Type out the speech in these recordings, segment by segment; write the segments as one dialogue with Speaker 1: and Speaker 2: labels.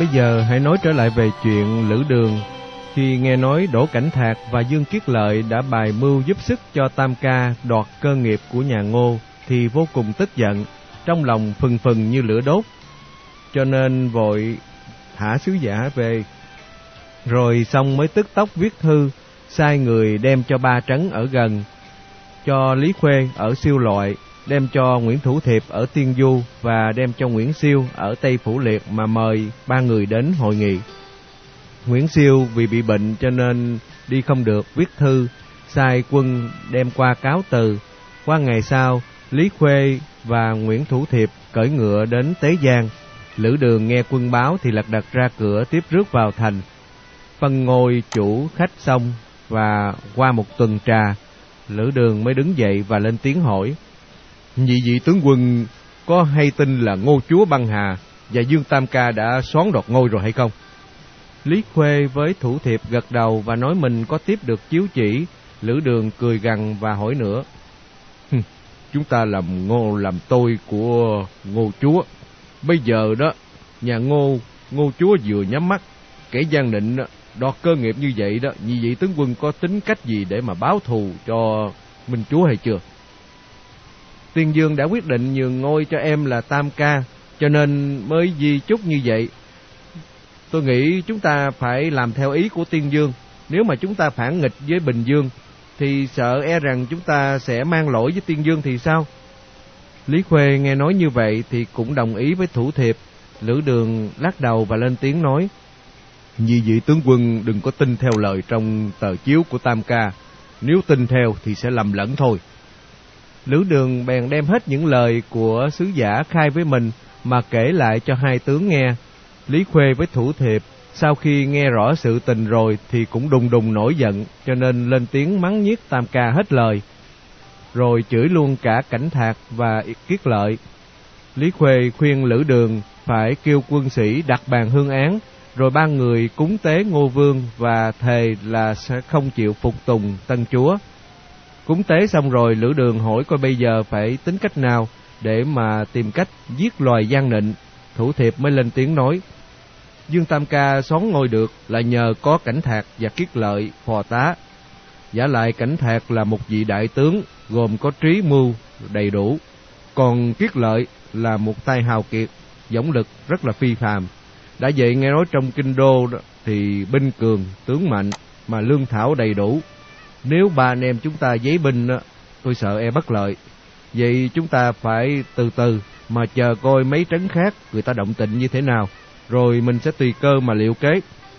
Speaker 1: Bây giờ hãy nói trở lại về chuyện Lữ Đường. Khi nghe nói Đỗ Cảnh Thạc và Dương Kiết Lợi đã bài mưu giúp sức cho Tam Ca đoạt cơ nghiệp của nhà Ngô thì vô cùng tức giận, trong lòng phừng phừng như lửa đốt, cho nên vội thả sứ giả về. Rồi xong mới tức tốc viết thư, sai người đem cho ba trấn ở gần, cho Lý Khuê ở Siêu Loại, đem cho Nguyễn Thủ Thiệp ở Tiên Du và đem cho Nguyễn Siêu ở Tây Phủ Liệt mà mời ba người đến hội nghị. Nguyễn Siêu vì bị bệnh cho nên đi không được, viết thư sai quân đem qua cáo từ. Qua ngày sau, Lý Khuê và Nguyễn Thủ Thiệp cưỡi ngựa đến Tế Giang. Lữ Đường nghe quân báo thì lật đật ra cửa tiếp rước vào thành. Phân ngôi chủ khách xong và qua một tuần trà, Lữ Đường mới đứng dậy và lên tiếng hỏi: Nhị vị tướng quân có hay tin là Ngô chúa Băng Hà và Dương Tam Ca đã soán đoạt ngôi rồi hay không? Lý Khuê với Thủ Thiệp gật đầu và nói mình có tiếp được chiếu chỉ. Lữ Đường cười gằn và hỏi nữa: Chúng ta làm ngô làm tôi của Ngô chúa. Bây giờ đó, nhà Ngô chúa vừa nhắm mắt, kẻ gian định đoạt cơ nghiệp như vậy đó, nhị vị tướng quân có tính cách gì để mà báo thù cho Minh chúa hay chưa? Tiên Dương đã quyết định nhường ngôi cho em là Tam Ca, cho nên mới di chúc như vậy. Tôi nghĩ chúng ta phải làm theo ý của Tiên Dương. Nếu mà chúng ta phản nghịch với Bình Dương thì sợ e rằng chúng ta sẽ mang lỗi với Tiên Dương thì sao? Lý Khuê nghe nói như vậy thì cũng đồng ý với Thủ Thiệp. Lữ Đường lắc đầu và lên tiếng nói: Nhị vị tướng quân đừng có tin theo lời trong tờ chiếu của Tam Ca. Nếu tin theo thì sẽ lầm lẫn thôi. Lữ Đường bèn đem hết những lời của sứ giả khai với mình mà kể lại cho hai tướng nghe. Lý Khuê với Thủ Thiệp sau khi nghe rõ sự tình rồi thì cũng đùng đùng nổi giận, cho nên lên tiếng mắng nhiếc Tam Ca hết lời, rồi chửi luôn cả Cảnh Thạc và Kiết Lợi. Lý Khuê khuyên Lữ Đường phải kêu quân sĩ đặt bàn hương án, rồi ba người cúng tế Ngô Vương và thề là sẽ không chịu phục tùng tân chúa. Cúng tế xong rồi, Lữ Đường hỏi coi bây giờ phải tính cách nào để mà tìm cách giết loài gian nịnh. Thủ Thiệp mới lên tiếng nói: Dương Tam Ca soán ngôi được là nhờ có Cảnh Thạc và Kiết Lợi phò tá. Giả lại Cảnh Thạc là một vị đại tướng, gồm có trí mưu đầy đủ, còn Kiết Lợi là một tay hào kiệt, dũng lực rất là phi phàm. Đã vậy nghe nói trong kinh đô đó, thì binh cường tướng mạnh mà lương thảo đầy đủ. Nếu ba anh em chúng ta giấy binh đó, tôi sợ e bất lợi. Vậy chúng ta phải từ từ mà chờ coi mấy trấn khác người ta động tĩnh như thế nào, rồi mình sẽ tùy cơ mà liệu kế.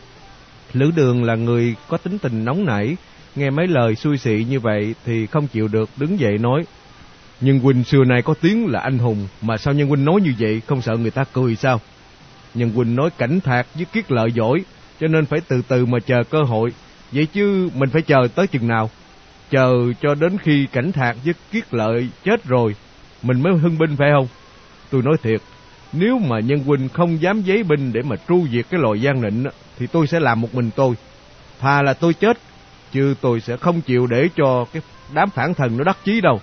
Speaker 1: Lữ Đường là người có tính tình nóng nảy, nghe mấy lời xui xị như vậy thì không chịu được, đứng dậy nói: Nhân huynh xưa nay có tiếng là anh hùng, mà sao nhân huynh nói như vậy, không sợ người ta cười sao? Nhân huynh nói Cảnh Thạc với Kiết Lợi giỏi, cho nên phải từ từ mà chờ cơ hội. Vậy chứ mình phải chờ tới chừng nào? Chờ cho đến khi Cảnh Thạc với Kiết Lợi chết rồi mình mới hưng binh phải không? Tôi nói thiệt, nếu mà nhân huynh không dám giấy binh để mà tru diệt cái loài gian nịnh thì tôi sẽ làm một mình tôi. Thà là tôi chết, chứ tôi sẽ không chịu để cho cái đám phản thần nó đắc chí đâu.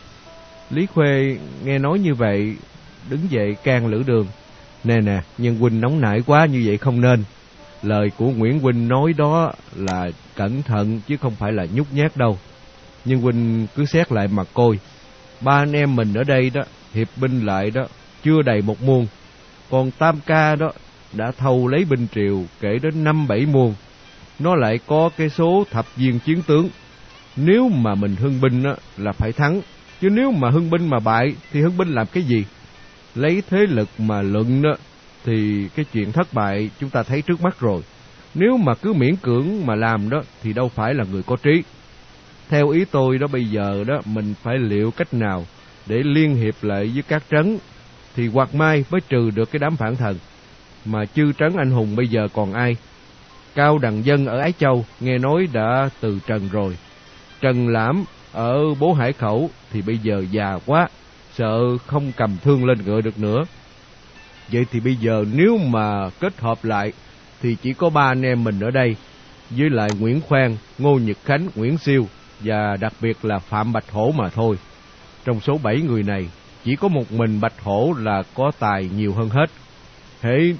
Speaker 1: Lý Khuê nghe nói như vậy đứng dậy can Lữ Đường: Nè, nhân huynh nóng nảy quá như vậy không nên. Lời của Nguyễn huynh nói đó là cẩn thận chứ không phải là nhút nhát đâu. Nhưng huynh cứ xét lại mà coi, ba anh em mình ở đây đó, hiệp binh lại đó chưa đầy một muôn, còn Tam Ca đó đã thâu lấy binh triều kể đến 5-7 muôn. Nó lại có cái số thập viên chiến tướng. Nếu mà mình hưng binh á là phải thắng, chứ nếu mà hưng binh mà bại thì hưng binh làm cái gì? Lấy thế lực mà luận đó thì cái chuyện thất bại chúng ta thấy trước mắt rồi. Nếu mà cứ miễn cưỡng mà làm đó thì đâu phải là người có trí. Theo ý tôi đó, bây giờ đó mình phải liệu cách nào để liên hiệp lại với các trấn, thì hoặc mai mới trừ được cái đám phản thần. Mà chư trấn anh hùng bây giờ còn ai? Cao Đằng Dân ở Ái Châu nghe nói đã từ trần rồi. Trần Lãm ở Bố Hải Khẩu thì bây giờ già quá, sợ không cầm thương lên ngựa được nữa. Vậy thì bây giờ nếu mà kết hợp lại thì chỉ có ba anh em mình ở đây, với lại Nguyễn Khoan, Ngô Nhật Khánh, Nguyễn Siêu và đặc biệt là Phạm Bạch Hổ mà thôi. Trong số 7 người này, chỉ có một mình Bạch Hổ là có tài nhiều hơn hết. Hễ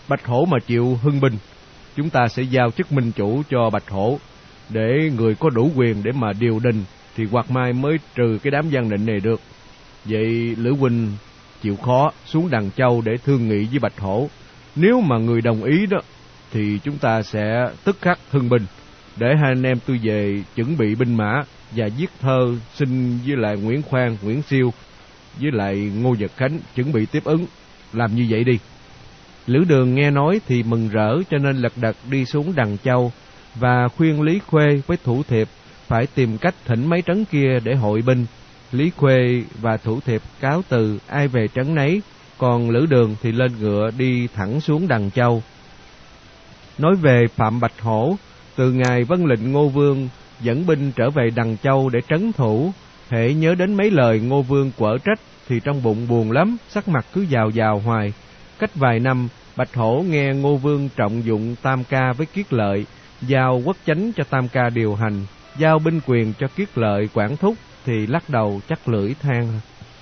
Speaker 1: Bạch Hổ mà chịu hưng binh, chúng ta sẽ giao chức minh chủ cho Bạch Hổ, để người có đủ quyền để mà điều đình, thì Hoạt Mai mới trừ cái đám gian định này được. Vậy Lữ huynh chịu khó xuống Đằng Châu để thương nghị với Bạch Hổ. Nếu mà người đồng ý đó, thì chúng ta sẽ tức khắc hưng binh, để hai anh em tôi về chuẩn bị binh mã và viết thơ xin với lại Nguyễn Khoan, Nguyễn Siêu với lại Ngô Vật Khánh chuẩn bị tiếp ứng. Làm như vậy đi. Lữ Đường nghe nói thì mừng rỡ, cho nên lật đật đi xuống Đằng Châu và khuyên Lý Khuê với Thủ Thiệp phải tìm cách thỉnh mấy trấn kia để hội binh. Lý Khuê và Thủ Thiệp cáo từ, ai về trấn nấy, còn Lữ Đường thì lên ngựa đi thẳng xuống Đằng Châu. Nói về Phạm Bạch Hổ, từ ngày vâng lệnh Ngô Vương dẫn binh trở về Đằng Châu để trấn thủ, hễ nhớ đến mấy lời Ngô Vương quở trách thì trong bụng buồn lắm, sắc mặt cứ giàu giàu hoài. Cách vài năm, Bạch Hổ nghe Ngô Vương trọng dụng Tam Ca với Kiết Lợi, giao quốc chánh cho Tam Ca điều hành, giao binh quyền cho Kiết Lợi quản thúc, thì lắc đầu chắc lưỡi than: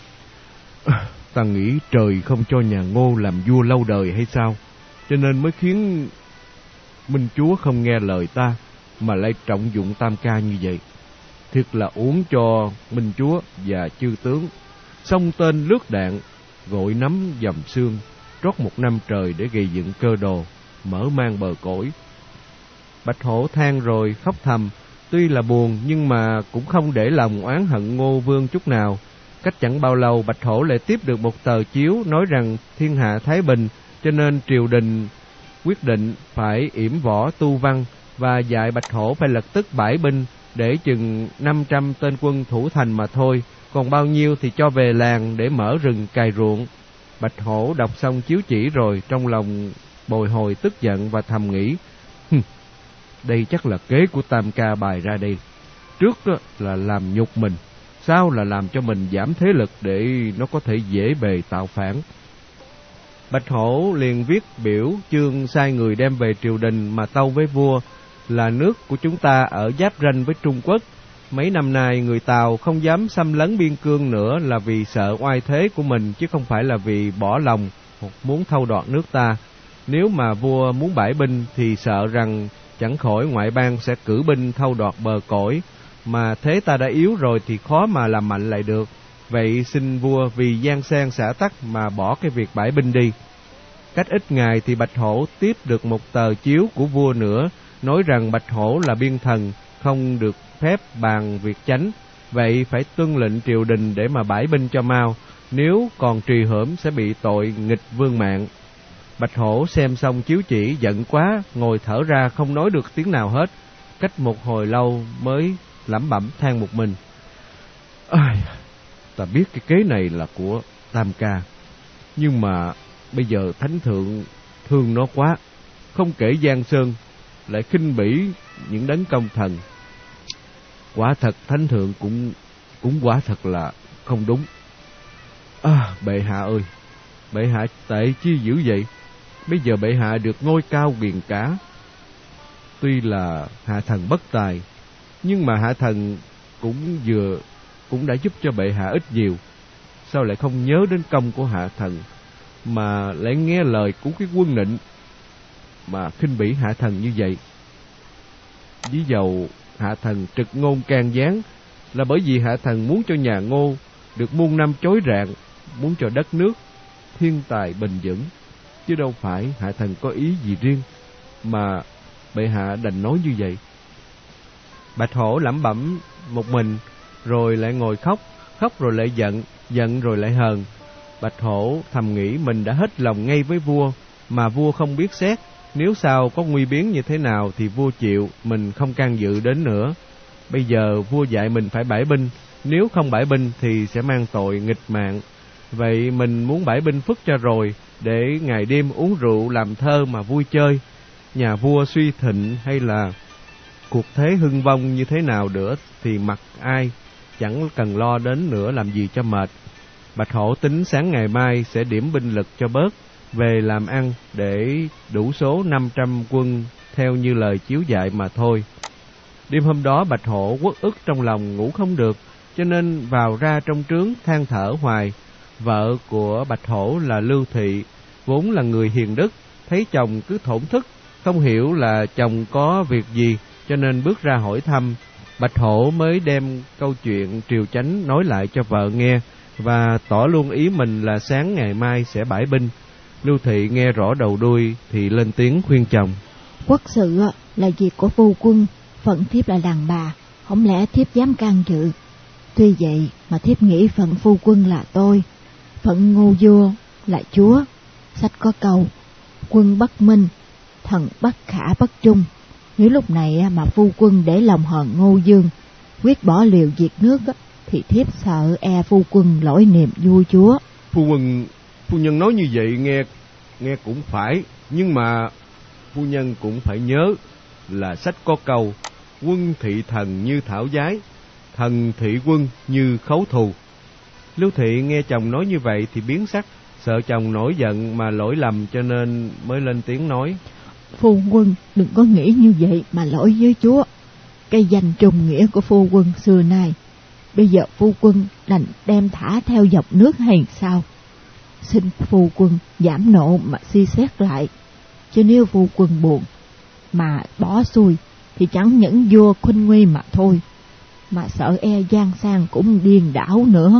Speaker 1: ta nghĩ trời không cho nhà Ngô làm vua lâu đời hay sao, cho nên mới khiến Minh Chúa không nghe lời ta, mà lại trọng dụng Tam Ca như vậy. Thiệt là uổng cho Minh Chúa và chư tướng, xông tên lướt đạn, gội nắm dầm xương, trót một năm trời để gây dựng cơ đồ, mở mang bờ cõi. Bạch Hổ than rồi khóc thầm, tuy là buồn nhưng mà cũng không để lòng oán hận Ngô Vương chút nào. Cách chẳng bao lâu, Bạch Hổ lại tiếp được một tờ chiếu nói rằng thiên hạ thái bình, cho nên triều đình quyết định phải yểm võ tu văn và dạy Bạch Hổ phải lập tức bãi binh, để chừng 500 tên quân thủ thành mà thôi, còn bao nhiêu thì cho về làng để mở rừng cày ruộng. Bạch Hổ đọc xong chiếu chỉ rồi, trong lòng bồi hồi tức giận và thầm nghĩ: đây chắc là kế của Tam Ca bày ra đây. Trước là làm nhục mình, sau là làm cho mình giảm thế lực để nó có thể dễ bề tạo phản. Bạch Hổ liền viết biểu chương sai người đem về triều đình mà tâu với vua là nước của chúng ta ở giáp ranh với Trung Quốc. Mấy năm nay người Tàu không dám xâm lấn biên cương nữa là vì sợ oai thế của mình, chứ không phải là vì bỏ lòng hoặc muốn thâu đoạt nước ta. Nếu mà vua muốn bãi binh thì sợ rằng chẳng khỏi ngoại bang sẽ cử binh thâu đoạt bờ cõi, mà thế ta đã yếu rồi thì khó mà làm mạnh lại được. Vậy xin vua vì giang sang xã tắc mà bỏ cái việc bãi binh đi. Cách ít ngày thì Bạch Hổ tiếp được một tờ chiếu của vua nữa, nói rằng Bạch Hổ là biên thần, không được phép bàn việc chánh, vậy phải tuân lệnh triều đình để mà bãi binh cho mau, nếu còn trì hoãn sẽ bị tội nghịch vương mạng. Bạch Hổ xem xong chiếu chỉ giận quá, ngồi thở ra không nói được tiếng nào hết. Cách một hồi lâu mới lẩm bẩm than một mình: ta biết cái kế này là của Tam Ca, nhưng mà bây giờ thánh thượng thương nó quá, không kể Giang Sơn lại khinh bỉ những đấng công thần. Quả thật thánh thượng cũng quả thật là không đúng. Bệ hạ ơi, bệ hạ tệ chi dữ vậy? Bây giờ bệ hạ được ngôi cao quyền cả. Tuy là hạ thần bất tài, nhưng mà hạ thần cũng đã giúp cho bệ hạ ít nhiều. Sao lại không nhớ đến công của hạ thần, mà lại nghe lời của cái quân nịnh mà khinh bỉ hạ thần như vậy? Ví dầu hạ thần trực ngôn can gián là bởi vì hạ thần muốn cho nhà Ngô được muôn năm chối rạng, muốn cho đất nước thiên tài bền vững, chứ đâu phải hạ thần có ý gì riêng mà bệ hạ đành nói như vậy. Bạch Hổ lẩm bẩm một mình rồi lại ngồi khóc, khóc rồi lại giận, giận rồi lại hờn. Bạch Hổ thầm nghĩ mình đã hết lòng ngay với vua, mà vua không biết xét, nếu sau có nguy biến như thế nào thì vua chịu, mình không can dự đến nữa. Bây giờ vua dạy mình phải bãi binh, nếu không bãi binh thì sẽ mang tội nghịch mạng. Vậy mình muốn bãi binh phức cho rồi, để ngày đêm uống rượu làm thơ mà vui chơi. Nhà vua suy thịnh hay là cuộc thế hưng vong như thế nào nữa thì mặc ai, chẳng cần lo đến nữa làm gì cho mệt. Bạch Hổ tính sáng ngày mai sẽ điểm binh lực cho bớt, về làm ăn để đủ số 500 quân theo như lời chiếu dạy mà thôi. Đêm hôm đó Bạch Hổ uất ức trong lòng ngủ không được, cho nên vào ra trong trướng than thở hoài. Vợ của Bạch Hổ là Lưu Thị, vốn là người hiền đức, thấy chồng cứ thổn thức, không hiểu là chồng có việc gì, cho nên bước ra hỏi thăm. Bạch Hổ mới đem câu chuyện triều chánh nói lại cho vợ nghe, và tỏ luôn ý mình là sáng ngày mai sẽ bãi binh. Lưu Thị nghe rõ đầu đuôi thì lên tiếng khuyên chồng.
Speaker 2: Quốc sự là việc của phu quân, phận thiếp là đàn bà, không lẽ thiếp dám can dự. Tuy vậy mà thiếp nghĩ phận phu quân là tôi, phận Ngô vua là chúa. Sách có câu, quân bất minh, thần bất khả bất trung. Nếu lúc này mà phu quân để lòng hờn Ngô Dương, quyết bỏ liều diệt nước, thì thiếp sợ phu quân lỗi niềm vua chúa.
Speaker 1: Phu nhân nói như vậy nghe cũng phải, nhưng mà phu nhân cũng phải nhớ là sách có câu, quân thị thần như thảo giái, thần thị quân như khấu thù. Lưu Thị nghe chồng nói như vậy thì biến sắc, sợ chồng nổi giận mà lỗi lầm, cho nên mới lên tiếng nói.
Speaker 2: Phu quân đừng có nghĩ như vậy mà lỗi với chúa. Cái danh trùng nghĩa của phu quân xưa nay, bây giờ phu quân đành đem thả theo dọc nước hay sao? Xin phu quân giảm nộ mà suy xét lại, chứ nếu phu quân buồn mà bỏ xuôi thì chẳng những vua khuynh nguy mà thôi, mà sợ giang sang cũng điên đảo nữa.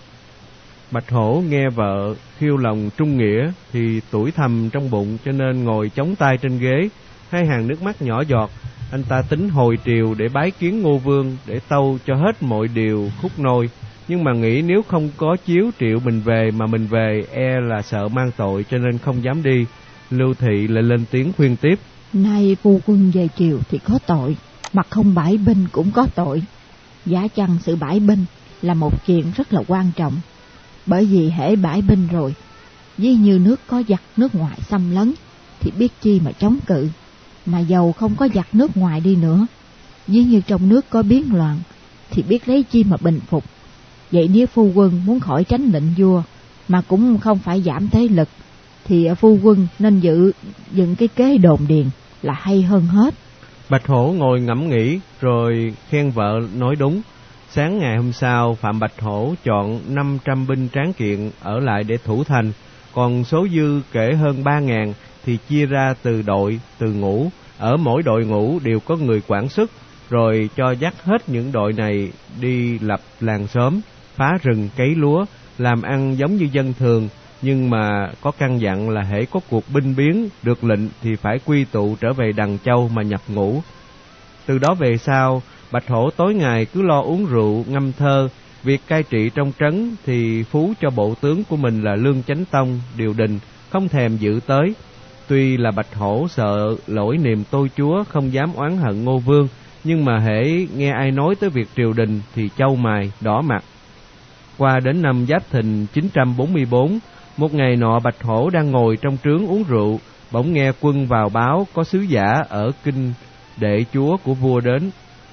Speaker 1: Bạch Hổ nghe vợ khiêu lòng trung nghĩa thì tủi thầm trong bụng, cho nên ngồi chống tay trên ghế, hai hàng nước mắt nhỏ giọt. Anh ta tính hồi triều để bái kiến Ngô Vương, để tâu cho hết mọi điều khúc nôi, nhưng mà nghĩ nếu không có chiếu triệu mình về mà mình về là sợ mang tội, cho nên không dám đi. Lưu Thị lại lên tiếng khuyên tiếp.
Speaker 2: Nay phu quân về triều thì có tội, mà không bãi binh cũng có tội. Giá chăng sự bãi binh là một chuyện rất là quan trọng, bởi vì hễ bãi binh rồi, ví như nước có giặc nước ngoài xâm lấn thì biết chi mà chống cự, mà dầu không có giặc nước ngoài đi nữa, ví như trong nước có biến loạn thì biết lấy chi mà bình phục. Vậy nếu phu quân muốn khỏi tránh lệnh vua mà cũng không phải giảm thế lực, thì phu quân nên dựng cái kế đồn điền là hay hơn hết.
Speaker 1: Bạch Hổ ngồi ngẫm nghĩ rồi khen vợ nói đúng. Sáng ngày hôm sau, Phạm Bạch Hổ chọn 500 binh tráng kiện ở lại để thủ thành, còn số dư kể hơn 3.000 thì chia ra từ đội, từ ngũ. Ở mỗi đội ngũ đều có người quản sức, rồi cho dắt hết những đội này đi lập làng xóm, phá rừng cấy lúa, làm ăn giống như dân thường, nhưng mà có căn dặn là hễ có cuộc binh biến được lệnh thì phải quy tụ trở về Đằng Châu mà nhập ngũ. Từ đó về sau, Bạch Hổ tối ngày cứ lo uống rượu, ngâm thơ. Việc cai trị trong trấn thì phú cho bộ tướng của mình là Lương Chánh Tông, Điều Đình, không thèm giữ tới. Tuy là Bạch Hổ sợ lỗi niềm tôi chúa, không dám oán hận Ngô Vương, nhưng mà hễ nghe ai nói tới việc triều đình thì chau mày, đỏ mặt. Qua đến năm Giáp Thìn 944, một ngày nọ Bạch Hổ đang ngồi trong trướng uống rượu, bỗng nghe quân vào báo có sứ giả ở kinh đệ chúa của vua đến.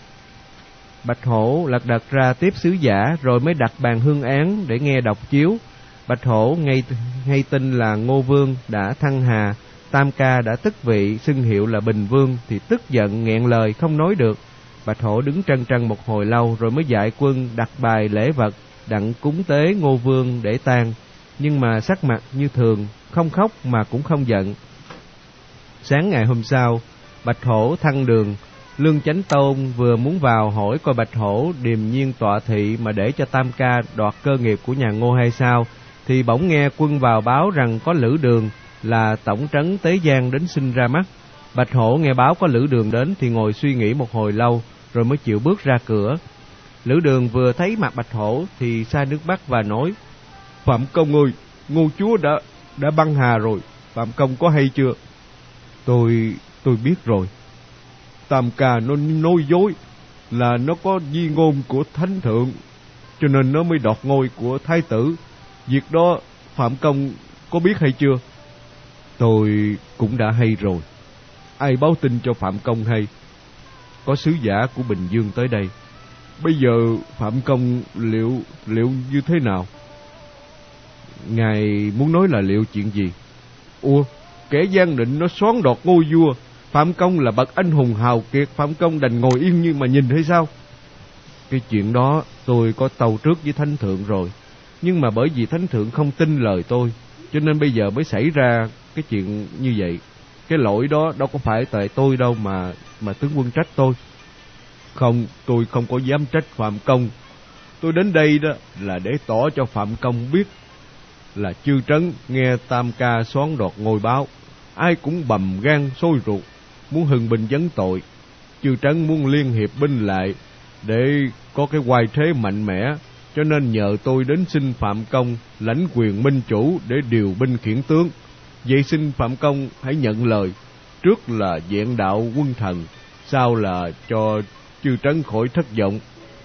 Speaker 1: Bạch Hổ lật đật ra tiếp sứ giả, rồi mới đặt bàn hương án để nghe đọc chiếu. Bạch Hổ ngay tin là Ngô Vương đã thăng hà, Tam Ca đã tức vị, xưng hiệu là Bình Vương, thì tức giận nghẹn lời không nói được. Bạch Hổ đứng trân trân một hồi lâu, rồi mới dạy quân đặt bài lễ vật đặng cúng tế Ngô Vương để tang, nhưng mà sắc mặt như thường, không khóc mà cũng không giận. Sáng ngày hôm sau, Bạch Hổ thăng đường. Lương Chánh Tôn vừa muốn vào hỏi coi Bạch Hổ điềm nhiên tọa thị mà để cho Tam Ca đoạt cơ nghiệp của nhà Ngô hay sao, thì bỗng nghe quân vào báo rằng có Lữ Đường là tổng trấn Tế Giang đến xin ra mắt. Bạch Hổ nghe báo có Lữ Đường đến thì ngồi suy nghĩ một hồi lâu, rồi mới chịu bước ra cửa. Lữ Đường vừa thấy mặt Bạch Hổ thì xa nước mắt và nói: Phạm công ơi, Ngô chúa đã băng hà rồi, Phạm công có hay chưa? Tôi biết rồi. Tam Ca nó nói dối là nó có di ngôn của thánh thượng, cho nên nó mới đoạt ngôi của thái tử. Việc đó Phạm công có biết hay chưa? Tôi cũng đã hay rồi. Ai báo tin cho Phạm công hay? Có sứ giả của Bình Dương tới đây. Bây giờ Phạm công liệu như thế nào? Ngài muốn nói là liệu chuyện gì? Ủa, kẻ gian định nó soán đoạt ngôi vua, Phạm công là bậc anh hùng hào kiệt, Phạm công đành ngồi yên như mà nhìn hay sao? Cái chuyện đó tôi có tâu trước với thánh thượng rồi, nhưng mà bởi vì thánh thượng không tin lời tôi, cho nên bây giờ mới xảy ra cái chuyện như vậy. Cái lỗi đó đâu có phải tại tôi đâu mà tướng quân trách tôi. Không, tôi không có dám trách Phạm Công. Tôi đến đây đó là để tỏ cho Phạm Công biết là Chư Trấn nghe Tam Ca xoán đoạt ngôi báo, ai cũng bầm gan sôi ruột, muốn hưng binh vấn tội. Chư Trấn muốn liên hiệp binh lại để có cái oai thế mạnh mẽ, cho nên nhờ tôi đến xin Phạm Công lãnh quyền minh chủ để điều binh khiển tướng. Vậy xin Phạm Công hãy nhận lời, trước là vẹn đạo quân thần, sau là cho Chư Trấn khỏi thất vọng.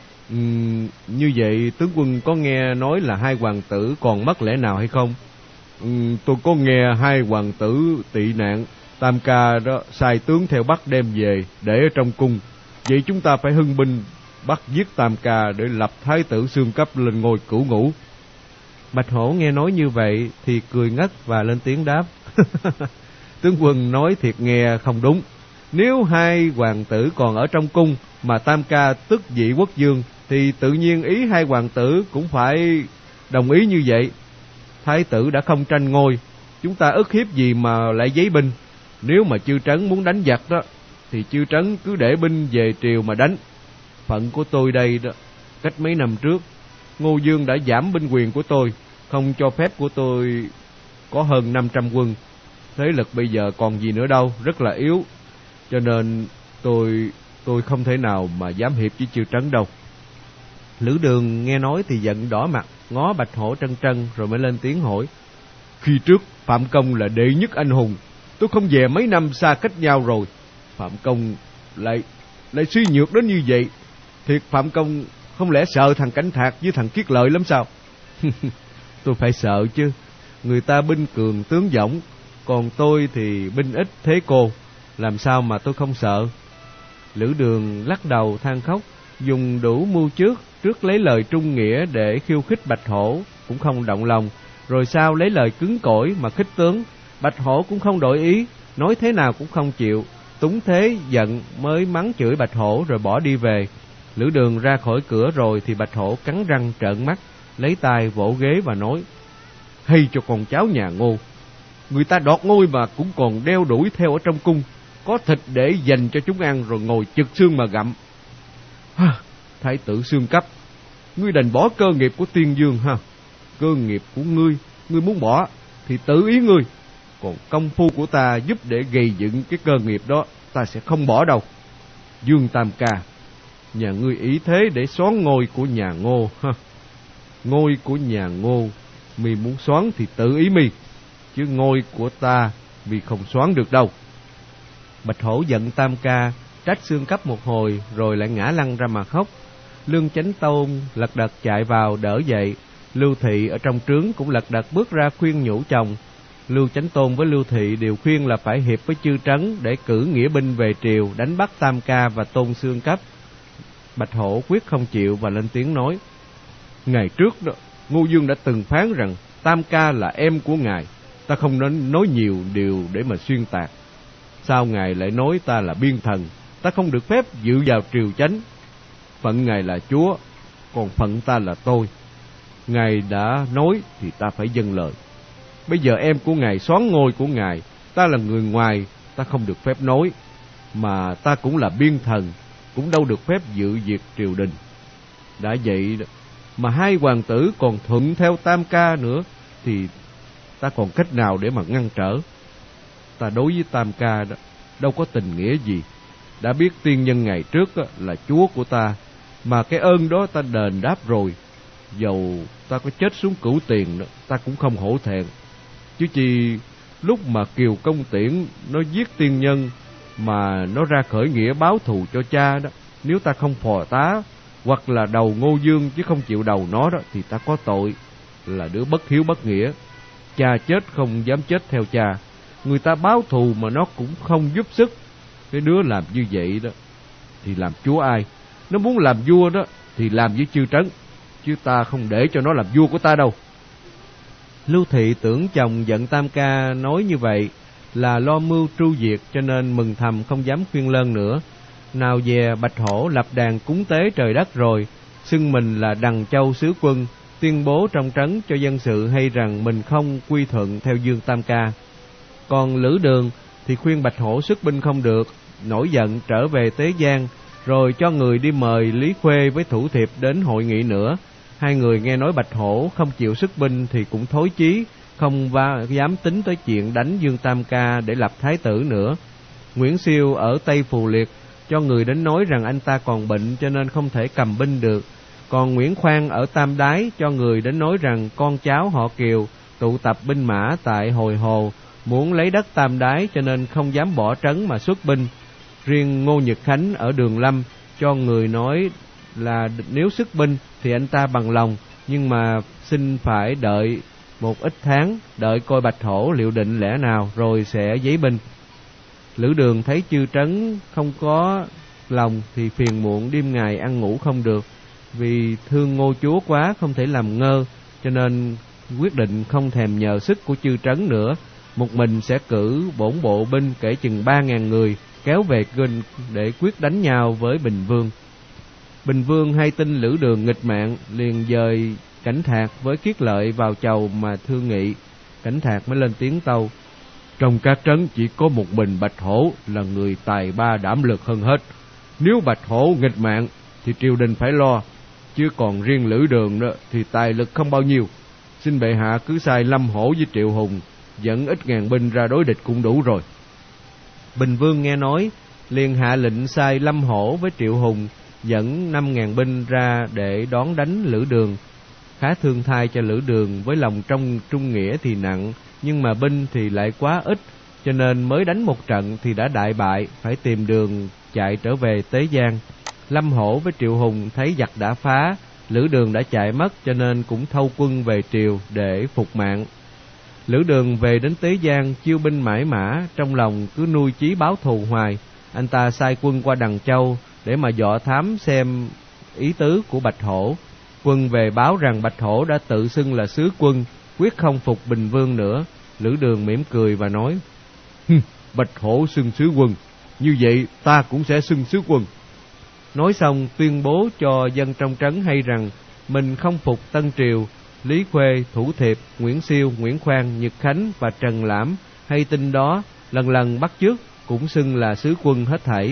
Speaker 1: Như vậy tướng quân có nghe nói là hai hoàng tử còn mất lẽ nào hay không? Tôi có nghe hai hoàng tử tị nạn, Tam Ca đó sai tướng theo Bắc đem về để ở trong cung. Vậy chúng ta phải hưng binh bắt giết Tam Ca để lập thái tử xương cấp lên ngôi cửu ngũ.
Speaker 2: Bạch Hổ nghe nói như vậy thì cười ngất và lên tiếng đáp: Tướng quân nói thiệt nghe không đúng. Nếu hai hoàng tử còn ở trong cung mà Tam Ca tức vị quốc vương, thì tự nhiên ý hai hoàng tử cũng phải đồng ý như vậy. Thái tử đã không tranh ngôi, chúng ta ức hiếp gì mà lại giấy binh. Nếu mà Chư Trấn muốn đánh giặc đó, thì Chư Trấn cứ để binh về triều mà đánh. Phận của tôi đây đó, cách mấy năm trước, Ngô Dương đã giảm binh quyền của tôi, không cho phép của tôi có hơn 500 quân. Thế lực bây giờ còn gì nữa đâu, rất là yếu. Cho nên tôi không thể nào mà dám hiệp với Chư Trấn đâu. Lữ Đường nghe nói thì giận đỏ mặt, ngó Bạch Hổ trân trân rồi mới lên tiếng hỏi:
Speaker 1: Khi trước Phạm Công là đệ nhất anh hùng, tôi không về mấy năm xa cách nhau rồi, Phạm Công lại suy nhược đến như vậy. Thiệt Phạm Công không lẽ sợ thằng Cảnh Thạc với thằng Kiết Lợi lắm sao?
Speaker 2: Tôi phải sợ chứ, người ta binh cường tướng dõng, còn tôi thì binh ít thế cô, làm sao mà tôi không sợ. Lữ Đường lắc đầu than khóc, dùng đủ mưu trước lấy lời trung nghĩa để khiêu khích Bạch Hổ, cũng không động lòng, rồi sau lấy lời cứng cỏi mà khích tướng. Bạch Hổ cũng không đổi ý, nói thế nào cũng không chịu, túng thế giận mới mắng chửi Bạch Hổ rồi bỏ đi về. Lữ Đường ra khỏi cửa rồi thì Bạch Hổ cắn răng trợn mắt, lấy tay vỗ ghế và nói:
Speaker 1: Hay cho con cháu nhà Ngô, người ta đoạt ngôi mà cũng còn đeo đuổi theo ở trong cung, có thịt để dành cho chúng ăn rồi ngồi chực xương mà gặm. Thái tử xương cấp, ngươi đành bỏ cơ nghiệp của Tiên Dương ha. Cơ nghiệp của ngươi muốn bỏ thì tự ý ngươi, còn công phu của ta giúp để gây dựng cái cơ nghiệp đó, ta sẽ không bỏ đâu. Dương Tam Ca, nhà ngươi ý thế để xoán ngôi của nhà Ngô ha. Ngôi của nhà Ngô mi muốn xoán thì tự ý mi, chứ ngôi của ta mi không xoán được đâu.
Speaker 2: Bạch Hổ giận Tam Ca, trách xương cấp một hồi rồi lại ngã lăn ra mà khóc. Lương Chánh Tôn lật đật chạy vào đỡ dậy. Lưu Thị ở trong trướng cũng lật đật bước ra khuyên nhủ chồng. Lưu Chánh Tôn với Lưu Thị đều khuyên là phải hiệp với Chư Trấn để cử nghĩa binh về triều đánh bắt Tam Ca và Tôn xương cấp. Bạch Hổ quyết không chịu và lên tiếng nói:
Speaker 1: Ngày trước đó, Ngô Dương đã từng phán rằng Tam Ca là em của ngài, ta không nên nói nhiều điều để mà xuyên tạc. Sao ngài lại nói ta là biên thần, ta không được phép dự vào triều chánh. Phận ngài là chúa, còn phận ta là tôi. Ngài đã nói thì ta phải vâng lời. Bây giờ em của ngài soán ngôi của ngài, ta là người ngoài, ta không được phép nói. Mà ta cũng là biên thần, cũng đâu được phép dự việc triều đình. Đã vậy mà hai hoàng tử còn thuận theo Tam Ca nữa, thì ta còn cách nào để mà ngăn trở. Ta đối với Tam Ca đó đâu có tình nghĩa gì. Đã biết tiên nhân ngày trước là chúa của ta, mà cái ơn đó ta đền đáp rồi. Dầu ta có chết xuống cửu tiền đó, ta cũng không hổ thẹn. Chứ chi lúc mà Kiều Công Tiễn nó giết tiên nhân mà nó ra khởi nghĩa báo thù cho cha đó, nếu ta không phò tá hoặc là đầu Ngô Dương chứ không chịu đầu nó đó, thì ta có tội là đứa bất hiếu bất nghĩa. Cha chết không dám chết theo cha, người ta báo thù mà nó cũng không giúp sức. Cái đứa làm như vậy đó thì làm chúa ai? Nó muốn làm vua đó thì làm với Chư Trấn, chứ ta không để cho nó làm vua của ta đâu.
Speaker 2: Lưu Thị tưởng chồng giận Tam Ca nói như vậy là lo mưu tru diệt, cho nên mừng thầm không dám khuyên lơn nữa. Nào về Bạch Hổ lập đàn cúng tế trời đất rồi, xưng mình là Đằng Châu sứ quân, tuyên bố trong trấn cho dân sự hay rằng mình không quy thuận theo Dương Tam Ca.
Speaker 1: Còn Lữ Đường thì khuyên Bạch Hổ xuất binh không được, nổi giận trở về Tế Giang, rồi cho người đi mời Lý Khuê với Thủ Thiệp đến hội nghị nữa. Hai người nghe nói Bạch Hổ không chịu xuất binh thì cũng thối chí, không dám tính tới chuyện đánh Dương Tam Ca để lập thái tử nữa. Nguyễn Siêu ở Tây Phù Liệt cho người đến nói rằng anh ta còn bệnh cho nên không thể cầm binh được. Còn Nguyễn Khoan ở Tam Đái cho người đến nói rằng con cháu họ Kiều tụ tập binh mã tại Hồi Hồ, muốn lấy đất Tam Đái cho nên không dám bỏ trấn mà xuất binh. Riêng Ngô Nhật Khánh ở Đường Lâm cho người nói là nếu xuất binh thì anh ta bằng lòng, nhưng mà xin phải đợi một ít tháng, đợi coi Bạch Hổ liệu định lẽ nào rồi sẽ giấy binh. Lữ Đường thấy chư trấn không có lòng thì phiền muộn đêm ngày ăn ngủ không được, vì thương Ngô chúa quá không thể làm ngơ, cho nên quyết định không thèm nhờ sức của chư trấn nữa, một mình sẽ cử bổn bộ binh kể chừng 3.000 người kéo về Kinh để quyết đánh nhau với Bình Vương. Bình Vương hay tin Lữ Đường nghịch mạng, liền dời Cảnh Thạc với Kiết Lợi vào chầu mà thương nghị. Cảnh Thạc mới lên tiếng tâu: trong các trấn chỉ có một mình Bạch Hổ là người tài ba đảm lực hơn hết. Nếu Bạch Hổ nghịch mạng thì triều đình phải lo, chứ còn riêng Lữ Đường đó thì tài lực không bao nhiêu. Xin bệ hạ cứ sai Lâm Hổ với Triệu Hùng dẫn ít ngàn binh ra đối địch cũng đủ rồi. Bình Vương nghe nói liền hạ lệnh sai Lâm Hổ với Triệu Hùng dẫn 5.000 binh ra để đón đánh Lữ Đường. Khá thương thai cho Lữ Đường, với lòng trong trung nghĩa thì nặng, nhưng mà binh thì lại quá ít, cho nên mới đánh một trận thì đã đại bại, phải tìm đường chạy trở về Tế Giang. Lâm Hổ với Triệu Hùng thấy giặc đã phá, Lữ Đường đã chạy mất, cho nên cũng thâu quân về triều để phục mạng. Lữ Đường về đến Tế Giang chiêu binh mãi mã, trong lòng cứ nuôi chí báo thù hoài. Anh ta sai quân qua Đằng Châu để mà dò thám xem ý tứ của Bạch Hổ. Quân về báo rằng Bạch Hổ đã tự xưng là sứ quân, quyết không phục Bình Vương nữa. Lữ Đường mỉm cười và nói: Bạch Hổ xưng sứ quân, như vậy ta cũng sẽ xưng sứ quân. Nói xong tuyên bố cho dân trong trấn hay rằng mình không phục Tân Triều. Lý Khuê, Thủ Thiệp, Nguyễn Siêu, Nguyễn Khoan, Nhật Khánh và Trần Lãm hay tin đó, lần lần bắt chước cũng xưng là sứ quân hết thảy.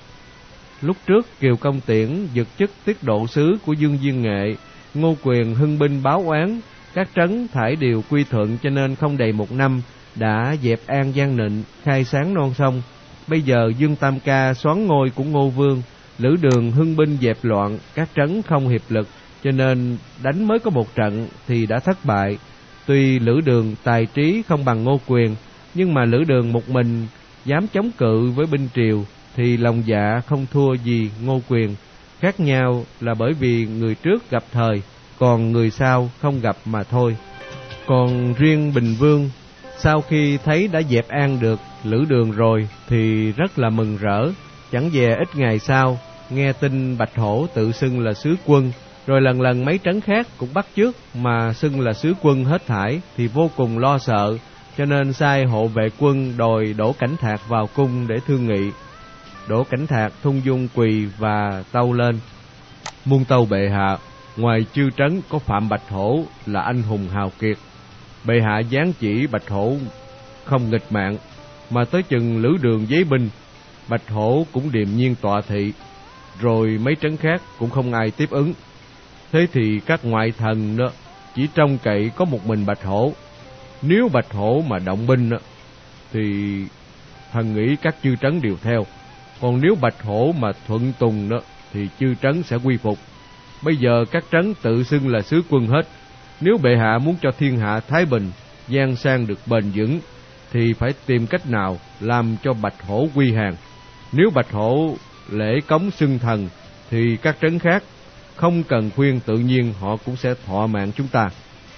Speaker 1: Lúc trước Kiều Công Tiễn giật chức tiết độ sứ của Dương Diên Nghệ, Ngô Quyền hưng binh báo oán, các trấn thải đều quy thuận, cho nên không đầy một năm đã dẹp an Giang Nịnh, khai sáng non sông. Bây giờ Dương Tam Ca soán ngôi của Ngô Vương, Lữ Đường hưng binh dẹp loạn, các trấn không hiệp lực, cho nên đánh mới có một trận thì đã thất bại. Tuy Lữ Đường tài trí không bằng Ngô Quyền, nhưng mà Lữ Đường một mình dám chống cự với binh triều thì lòng dạ không thua gì Ngô Quyền. Khác nhau là bởi vì người trước gặp thời, còn người sau không gặp mà thôi. Còn riêng Bình Vương, sau khi thấy đã dẹp an được Lữ Đường rồi thì rất là mừng rỡ. Chẳng dè ít ngày sau, nghe tin Bạch Hổ tự xưng là sứ quân, rồi lần lần mấy trấn khác cũng bắt chước mà xưng là sứ quân hết thảy, thì vô cùng lo sợ, cho nên sai hộ vệ quân đòi Đỗ Cảnh Thạc vào cung để thương nghị. Đỗ Cảnh Thạc thung dung quỳ và tâu lên: muôn tâu bệ hạ, ngoài chư trấn có Phạm Bạch Hổ là anh hùng hào kiệt. Bệ hạ giáng chỉ Bạch Hổ không nghịch mạng, mà tới chừng Lữ Đường giấy binh, Bạch Hổ cũng điềm nhiên tọa thị, rồi mấy trấn khác cũng không ai tiếp ứng. Thế thì các ngoại thần đó chỉ trông cậy có một mình Bạch Hổ. Nếu Bạch Hổ mà động binh đó, thì thần nghĩ các chư trấn đều theo. Còn nếu Bạch Hổ mà thuận tùng đó thì chư trấn sẽ quy phục. Bây giờ các trấn tự xưng là sứ quân hết. Nếu bệ hạ muốn cho thiên hạ thái bình, giang sang được bền vững, thì phải tìm cách nào làm cho Bạch Hổ quy hàng. Nếu Bạch Hổ lễ cống xưng thần thì các trấn khác không cần khuyên, tự nhiên họ cũng sẽ thọ mạng chúng ta.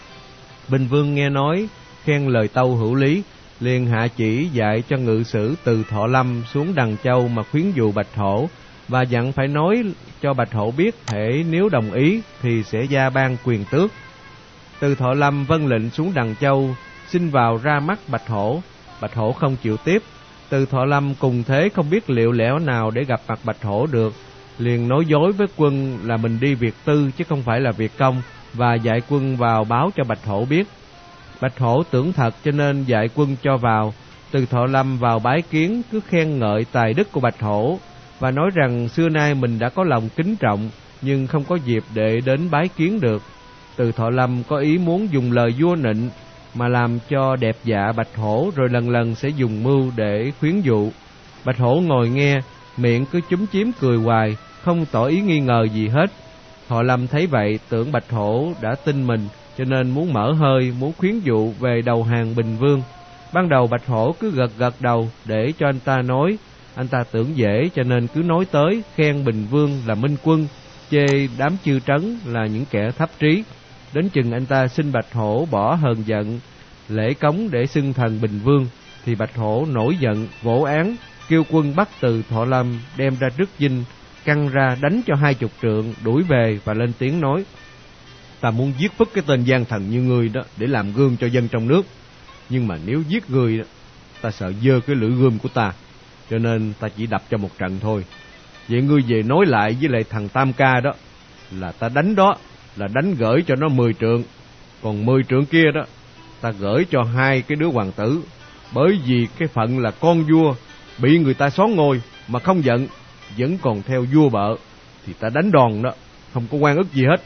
Speaker 1: Bình Vương nghe nói, khen lời tâu hữu lý, liền hạ chỉ dạy cho ngự sử từ Thọ Lâm xuống Đằng Châu mà khuyến dụ Bạch Hổ, và dặn phải nói cho Bạch Hổ biết hễ nếu đồng ý thì sẽ gia ban quyền tước. Từ Thọ Lâm vâng lệnh xuống Đằng Châu, xin vào ra mắt Bạch Hổ. Bạch Hổ không chịu tiếp. Từ Thọ Lâm cùng thế không biết liệu lẽo nào để gặp mặt Bạch Hổ được, liền nói dối với quân là mình đi việc tư chứ không phải là việc công, và dạy quân vào báo cho Bạch Hổ biết. Bạch Hổ tưởng thật cho nên dạy quân cho vào, Từ Thọ Lâm vào bái kiến, cứ khen ngợi tài đức của Bạch Hổ và nói rằng xưa nay mình đã có lòng kính trọng nhưng không có dịp để đến bái kiến được. Từ Thọ Lâm có ý muốn dùng lời vua nịnh mà làm cho đẹp dạ Bạch Hổ, rồi lần lần sẽ dùng mưu để khuyến dụ. Bạch Hổ ngồi nghe, miệng cứ chúm chím cười hoài, không tỏ ý nghi ngờ gì hết. Thọ Lâm thấy vậy, tưởng Bạch Hổ đã tin mình, cho nên muốn mở hơi, muốn khuyến dụ về đầu hàng Bình Vương. Ban đầu Bạch Hổ cứ gật gật đầu để cho anh ta nói. Anh ta tưởng dễ cho nên cứ nói tới, khen Bình Vương là minh quân, chê đám chư trấn là những kẻ thấp trí. Đến chừng anh ta xin Bạch Hổ bỏ hờn giận, lễ cống để xưng thần Bình Vương, thì Bạch Hổ nổi giận, vỗ án, kêu quân bắt Từ Thọ Lâm đem ra trước dinh, căng ra đánh cho 20 trượng, đuổi về và lên tiếng nói: ta muốn giết phức cái tên gian thần như ngươi đó để làm gương cho dân trong nước. Nhưng mà nếu giết ngươi đó, ta sợ dơ cái lưỡi gươm của ta, cho nên ta chỉ đập cho một trận thôi. Vậy ngươi về nói lại với lại thằng Tam Ca đó là ta đánh đó, là đánh gửi cho nó 10 trượng. Còn 10 trượng kia đó, ta gửi cho 2 cái đứa hoàng tử. Bởi vì cái phận là con vua bị người ta xón ngôi mà không giận, vẫn còn theo vua vợ, thì ta đánh đòn đó, không có oan ức gì hết.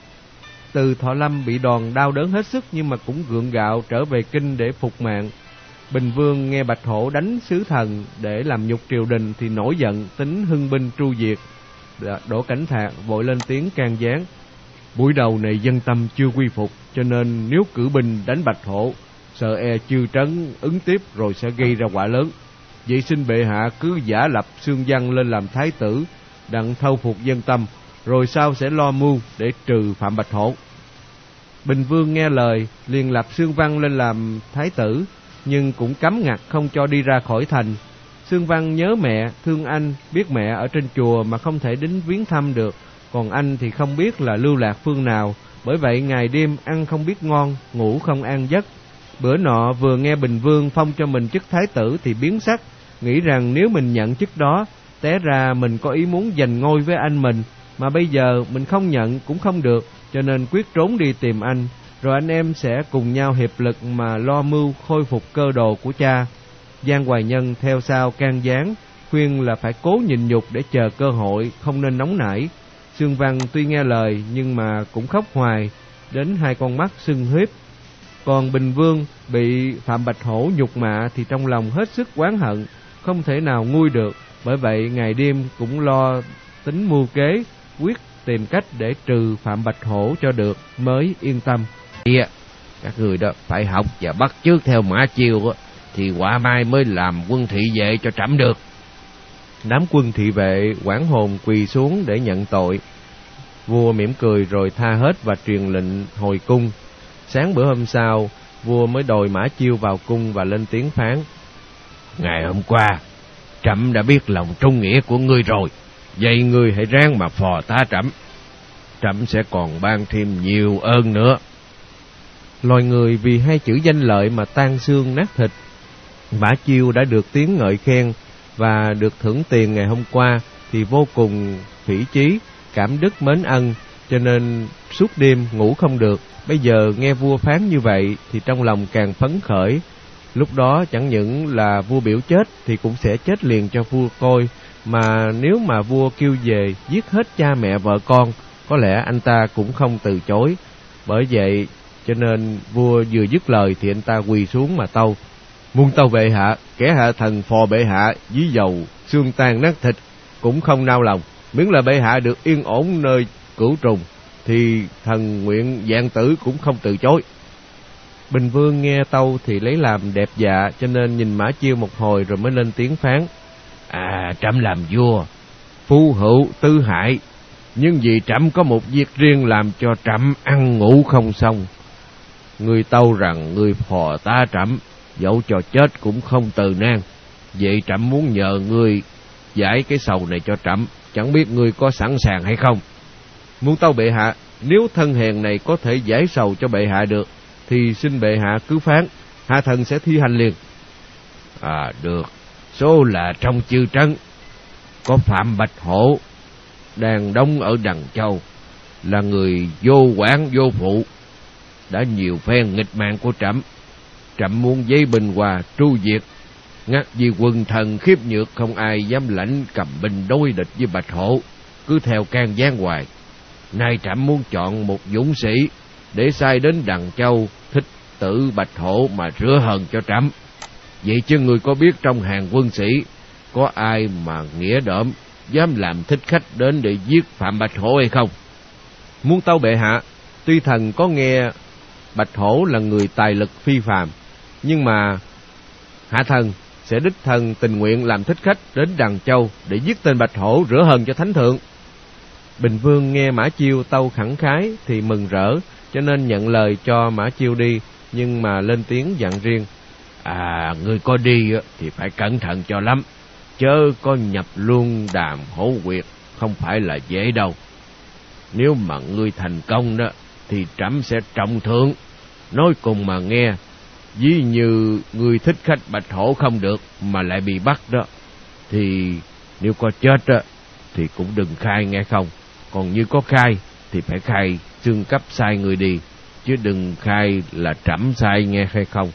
Speaker 1: Từ Thọ Lâm bị đòn đau đớn hết sức, nhưng mà cũng gượng gạo trở về kinh để phục mạng. Bình Vương nghe Bạch Hổ đánh sứ thần để làm nhục triều đình thì nổi giận, tính hưng binh tru diệt. Đỗ Cảnh Thạc vội lên tiếng can gián: buổi đầu này dân tâm chưa quy phục, cho nên nếu cử binh đánh Bạch Hổ, sợ e chư trấn ứng tiếp rồi sẽ gây ra quả lớn. Vậy xin bệ hạ cứ giả lập Xương Văn lên làm thái tử, đặng thâu phục dân tâm, rồi sau sẽ lo mưu để trừ Phạm Bạch Hổ. Bình Vương nghe lời, liền lập Xương Văn lên làm thái tử, nhưng cũng cấm ngặt không cho đi ra khỏi thành. Xương Văn nhớ mẹ, thương anh, biết mẹ ở trên chùa mà không thể đến viếng thăm được, còn anh thì không biết là lưu lạc phương nào, bởi vậy ngày đêm ăn không biết ngon, ngủ không an giấc. Bữa nọ vừa nghe Bình Vương phong cho mình chức thái tử thì biến sắc, nghĩ rằng nếu mình nhận chức đó, té ra mình có ý muốn giành ngôi với anh mình, mà bây giờ mình không nhận cũng không được, cho nên quyết trốn đi tìm anh, rồi anh em sẽ cùng nhau hiệp lực mà lo mưu khôi phục cơ đồ của cha. Giang Hoài Nhân theo sau can gián, khuyên là phải cố nhịn nhục để chờ cơ hội, không nên nóng nảy. Xương Văn tuy nghe lời nhưng mà cũng khóc hoài, đến 2 con mắt sưng huyết. Còn Bình Vương bị Phạm Bạch Hổ nhục mạ thì trong lòng hết sức oán hận, không thể nào nguôi được, bởi vậy ngày đêm cũng lo tính mưu kế, quyết tìm cách để trừ Phạm Bạch Hổ cho được mới yên tâm.
Speaker 3: Các người đó phải học và bắt chước theo Mã Chiêu thì quả mai mới làm quân thị vệ cho trẫm được.
Speaker 1: Đám quân thị vệ hoảng hồn quỳ xuống để nhận tội. Vua mỉm cười rồi tha hết và truyền lệnh hồi cung. Sáng bữa hôm sau, vua mới đòi Mã Chiêu vào cung và lên tiếng phán:
Speaker 3: ngày hôm qua trẫm đã biết lòng trung nghĩa của ngươi rồi, vậy ngươi hãy ráng mà phò tá trẫm, trẫm sẽ còn ban thêm nhiều ơn nữa.
Speaker 1: Loài người vì 2 chữ danh lợi mà tan xương nát thịt. Mã Chiêu đã được tiếng ngợi khen và được thưởng tiền ngày hôm qua thì vô cùng phỉ chí, cảm đức mến ân, cho nên suốt đêm ngủ không được. Bây giờ nghe vua phán như vậy thì trong lòng càng phấn khởi. Lúc đó chẳng những là vua biểu chết thì cũng sẽ chết liền cho vua coi, mà nếu mà vua kêu về giết hết cha mẹ vợ con, có lẽ anh ta cũng không từ chối. Bởi vậy cho nên vua vừa dứt lời thì anh ta quỳ xuống mà tâu: muôn tâu bệ hạ, kẻ hạ thần phò bệ hạ dí dầu xương tan nát thịt cũng không nao lòng, miễn là bệ hạ được yên ổn nơi cửu trùng thì thần nguyện vạn tử cũng không từ chối. Bình Vương nghe tâu thì lấy làm đẹp dạ, cho nên nhìn Mã Chiêu một hồi rồi mới lên tiếng phán:
Speaker 3: trẫm làm vua phu hữu tư hại, nhưng vì trẫm có một việc riêng làm cho trẫm ăn ngủ không xong. Ngươi tâu rằng ngươi phò tá trẫm, dẫu cho chết cũng không từ nan, vậy trẫm muốn nhờ ngươi giải cái sầu này cho trẫm, chẳng biết ngươi có sẵn sàng hay không?
Speaker 1: Muôn tâu bệ hạ, nếu thân hèn này có thể giải sầu cho bệ hạ được thì xin bệ hạ cứ phán, hạ thần sẽ thi hành liền.
Speaker 3: Được. Số là trong chư trấn có Phạm Bạch Hổ đang đóng ở Đằng Châu, là người vô quản vô phụ, đã nhiều phen nghịch mạng của trẫm. Trẫm muốn giấy bình hòa tru diệt, ngắt vì quần thần khiếp nhược, không ai dám lãnh cầm binh đối địch với Bạch Hổ, cứ theo can gián hoài. Nay trẫm muốn chọn một dũng sĩ để sai đến Đằng Châu thích tử Bạch Hổ mà rửa hờn cho trẫm. Vậy chứ người có biết trong hàng quân sĩ có ai mà nghĩa đỡm dám làm thích khách đến để giết Phạm Bạch Hổ hay không?
Speaker 1: Muôn tâu bệ hạ, tuy thần có nghe Bạch Hổ là người tài lực phi phàm, nhưng mà hạ thần sẽ đích thân tình nguyện làm thích khách đến Đằng Châu để giết tên Bạch Hổ rửa hờn cho thánh thượng. Bình Vương nghe Mã Chiêu tâu khẳng khái thì mừng rỡ, cho nên nhận lời cho Mã Chiêu đi, nhưng mà lên tiếng dặn riêng:
Speaker 3: Ngươi có đi thì phải cẩn thận cho lắm, chớ có nhập luôn Đàm Hổ Quyệt, không phải là dễ đâu. Nếu mà ngươi thành công đó thì trẫm sẽ trọng thưởng. Nói cùng mà nghe, ví như ngươi thích khách Bạch Hổ không được mà lại bị bắt đó, thì nếu có chết đó thì cũng đừng khai nghe không. Còn như có khai thì phải khai xương cấp sai người đi, chứ đừng khai là trẫm sai nghe hay không.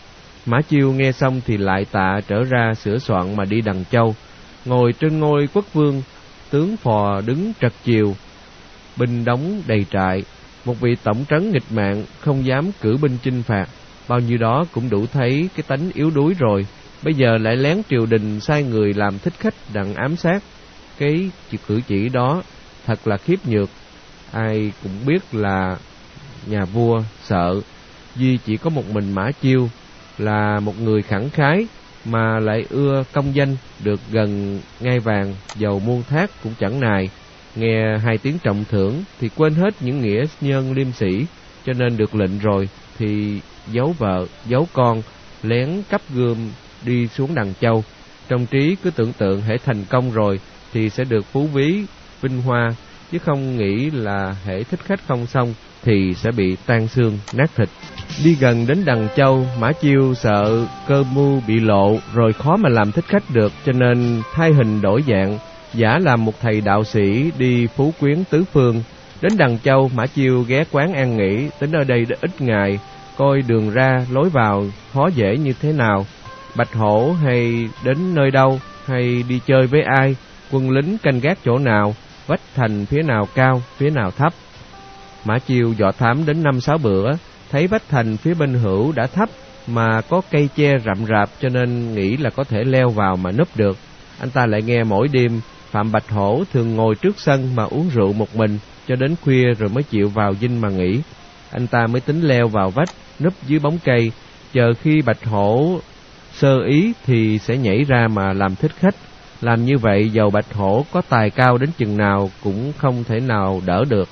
Speaker 1: Mã Chiêu nghe xong thì lại tạ trở ra sửa soạn mà đi Đằng Châu. Ngồi trên ngôi quốc vương, tướng phò đứng trật chiều, binh đóng đầy trại. Một vị tổng trấn nghịch mạng không dám cử binh chinh phạt, bao nhiêu đó cũng đủ thấy cái tánh yếu đuối rồi. Bây giờ lại lén triều đình sai người làm thích khách đặng ám sát. Cái cử chỉ đó thật là khiếp nhược. Ai cũng biết là nhà vua sợ, duy chỉ có một mình Mã Chiêu là một người khẳng khái mà lại ưa công danh, được gần ngai vàng, dầu muôn thác cũng chẳng nài. Nghe hai tiếng trọng thưởng thì quên hết những nghĩa nhân liêm sĩ, cho nên được lệnh rồi thì giấu vợ, giấu con, lén cắp gươm đi xuống Đằng Châu. Trong trí cứ tưởng tượng hễ thành công rồi thì sẽ được phú quý, vinh hoa, chứ không nghĩ là hễ thích khách không xong thì sẽ bị tan xương nát thịt. Đi gần đến Đằng Châu, Mã Chiêu sợ cơ mưu bị lộ rồi khó mà làm thích khách được, cho nên thay hình đổi dạng, giả làm một thầy đạo sĩ đi phú quyến tứ phương. Đến Đằng Châu, Mã Chiêu ghé quán an nghỉ, tính ở đây ít ngày, coi đường ra lối vào khó dễ như thế nào, Bạch Hổ hay đến nơi đâu, hay đi chơi với ai, quân lính canh gác chỗ nào, vách thành phía nào cao, phía nào thấp. Mã Chiêu dò thám đến 5-6 bữa, thấy vách thành phía bên hữu đã thấp mà có cây che rậm rạp, cho nên nghĩ là có thể leo vào mà núp được. Anh ta lại nghe mỗi đêm Phạm Bạch Hổ thường ngồi trước sân mà uống rượu một mình, cho đến khuya rồi mới chịu vào dinh mà nghỉ. Anh ta mới tính leo vào vách, núp dưới bóng cây, chờ khi Bạch Hổ sơ ý thì sẽ nhảy ra mà làm thích khách. Làm như vậy dầu Bạch Hổ có tài cao đến chừng nào cũng không thể nào đỡ được.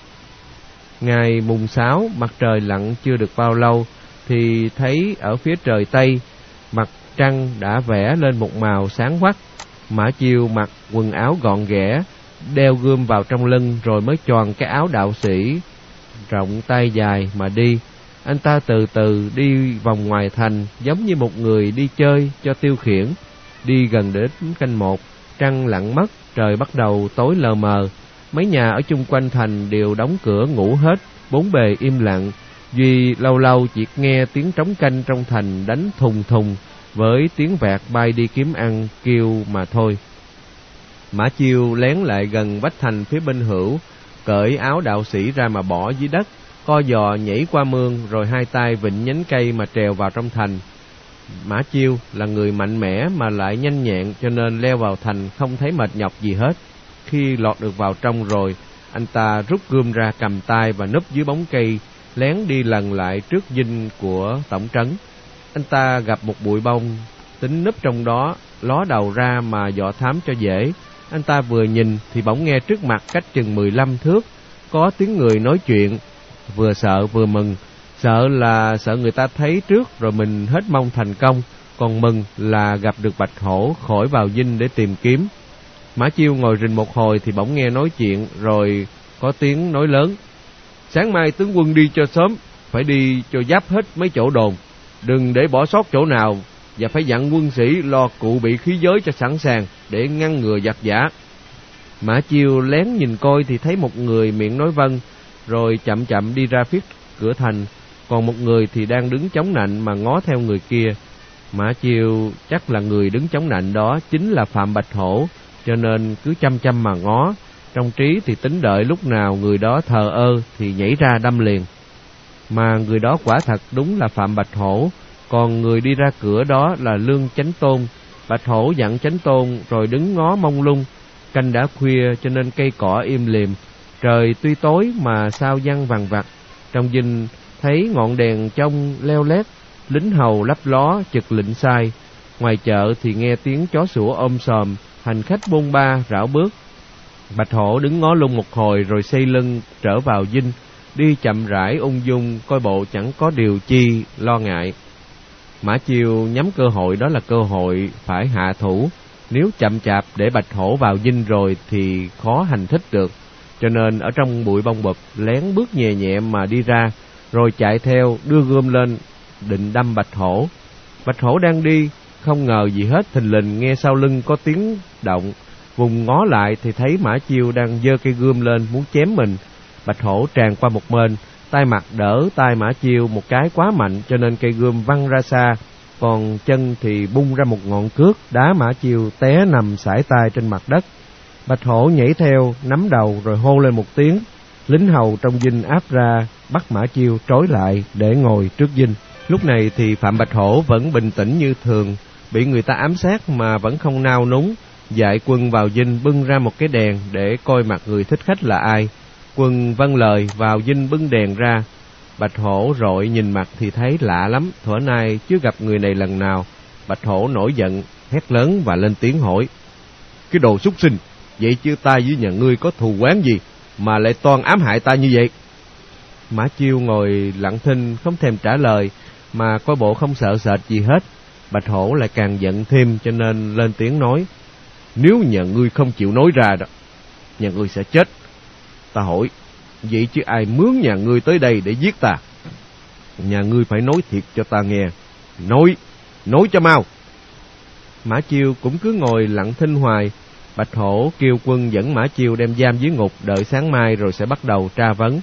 Speaker 1: Ngày mùng 6, mặt trời lặn chưa được bao lâu thì thấy ở phía trời Tây, mặt trăng đã vẽ lên một màu sáng quắc. Mã Chiêu mặc quần áo gọn ghẽ, đeo gươm vào trong lưng, rồi mới choàng cái áo đạo sĩ rộng tay dài mà đi. Anh ta từ từ đi vòng ngoài thành, giống như một người đi chơi cho tiêu khiển. Đi gần đến canh 1, trăng lặn mất, trời bắt đầu tối lờ mờ. Mấy nhà ở chung quanh thành đều đóng cửa ngủ hết, bốn bề im lặng, duy lâu lâu chỉ nghe tiếng trống canh trong thành đánh thùng thùng với tiếng vẹt bay đi kiếm ăn kêu mà thôi. Mã Chiêu lén lại gần vách thành phía bên hữu, cởi áo đạo sĩ ra mà bỏ dưới đất, co giò nhảy qua mương, rồi hai tay vịn nhánh cây mà trèo vào trong thành. Mã Chiêu là người mạnh mẽ mà lại nhanh nhẹn, cho nên leo vào thành không thấy mệt nhọc gì hết. Khi lọt được vào trong rồi, anh ta rút gươm ra cầm tay và núp dưới bóng cây, lén đi lần lại trước dinh của tổng trấn. Anh ta gặp một bụi bông, tính núp trong đó, ló đầu ra mà dò thám cho dễ. Anh ta vừa nhìn thì bỗng nghe trước mặt cách chừng 15 thước có tiếng người nói chuyện, vừa sợ vừa mừng. Sợ là sợ người ta thấy trước rồi mình hết mong thành công, còn mừng là gặp được Bạch Hổ khỏi vào dinh để tìm kiếm. Mã Chiêu ngồi rình một hồi thì bỗng nghe nói chuyện, rồi có tiếng nói lớn: "Sáng mai tướng quân đi cho sớm, phải đi cho giáp hết mấy chỗ đồn, đừng để bỏ sót chỗ nào, và phải dặn quân sĩ lo cụ bị khí giới cho sẵn sàng để ngăn ngừa giặc giả." Mã Chiêu lén nhìn coi thì thấy một người miệng nói vâng, rồi chậm chậm đi ra phía cửa thành, còn một người thì đang đứng chống nạnh mà ngó theo người kia.
Speaker 3: Mã Chiêu chắc là người đứng chống nạnh đó chính là Phạm Bạch Hổ, cho nên cứ chăm chăm mà ngó. Trong trí thì tính đợi lúc nào người đó thờ ơ thì nhảy ra đâm liền. Mà người đó quả thật đúng là Phạm Bạch Hổ, còn người đi ra cửa đó là Lương Chánh Tôn. Bạch Hổ dặn Chánh Tôn rồi đứng ngó mông lung. Canh đã khuya cho nên cây cỏ im lìm, trời tuy tối mà sao văng vằng vặc. Trong dinh thấy ngọn đèn trông leo lét, lính hầu lấp ló chực lịnh sai. Ngoài chợ thì nghe tiếng chó sủa ôm sòm, hành khách bôn ba rảo bước. Bạch Hổ đứng ngó lung một hồi rồi xây lưng trở vào dinh, đi chậm rãi ung dung, coi bộ chẳng có điều chi lo ngại. Mã Chiêu nhắm cơ hội đó là cơ hội phải hạ thủ, nếu chậm chạp để Bạch Hổ vào dinh rồi thì khó hành thích được, cho nên ở trong bụi bông bụp lén bước nhẹ nhẹ mà đi ra, rồi chạy theo đưa gươm lên định đâm Bạch Hổ. Bạch Hổ đang đi, không ngờ gì hết, thình lình nghe sau lưng có tiếng động, vùng ngó lại thì thấy Mã Chiêu đang giơ cây gươm lên muốn chém mình. Bạch Hổ tràn qua một bên, tay mặt đỡ tay Mã Chiêu một cái quá mạnh cho nên cây gươm văng ra xa, còn chân thì bung ra một ngọn cước đá Mã Chiêu té nằm sải tay trên mặt đất. Bạch Hổ nhảy theo nắm đầu rồi hô lên một tiếng. Lính hầu trong dinh áp ra bắt Mã Chiêu trói lại để ngồi trước dinh. Lúc này thì Phạm Bạch Hổ vẫn bình tĩnh như thường, bị người ta ám sát mà vẫn không nao núng. Dạy quân vào dinh bưng ra một cái đèn để coi mặt người thích khách là ai. Quân vâng lời vào dinh bưng đèn ra. Bạch Hổ rọi nhìn mặt thì thấy lạ lắm, thuở nay chưa gặp người này lần nào. Bạch Hổ nổi giận, hét lớn và lên tiếng hỏi: "Cái đồ súc sinh, vậy chứ ta với nhà ngươi có thù oán gì mà lại toan ám hại ta như vậy?" Mã Chiêu ngồi lặng thinh không thèm trả lời, mà coi bộ không sợ sệt gì hết. Bạch Hổ lại càng giận thêm cho nên lên tiếng nói: "Nếu nhà ngươi không chịu nói ra đó, nhà ngươi sẽ chết. Ta hỏi, vậy chứ ai mướn nhà ngươi tới đây để giết ta? Nhà ngươi phải nói thiệt cho ta nghe. Nói cho mau." Mã Chiêu cũng cứ ngồi lặng thinh hoài. Bạch Hổ kêu quân dẫn Mã Chiêu đem giam dưới ngục, đợi sáng mai rồi sẽ bắt đầu tra vấn.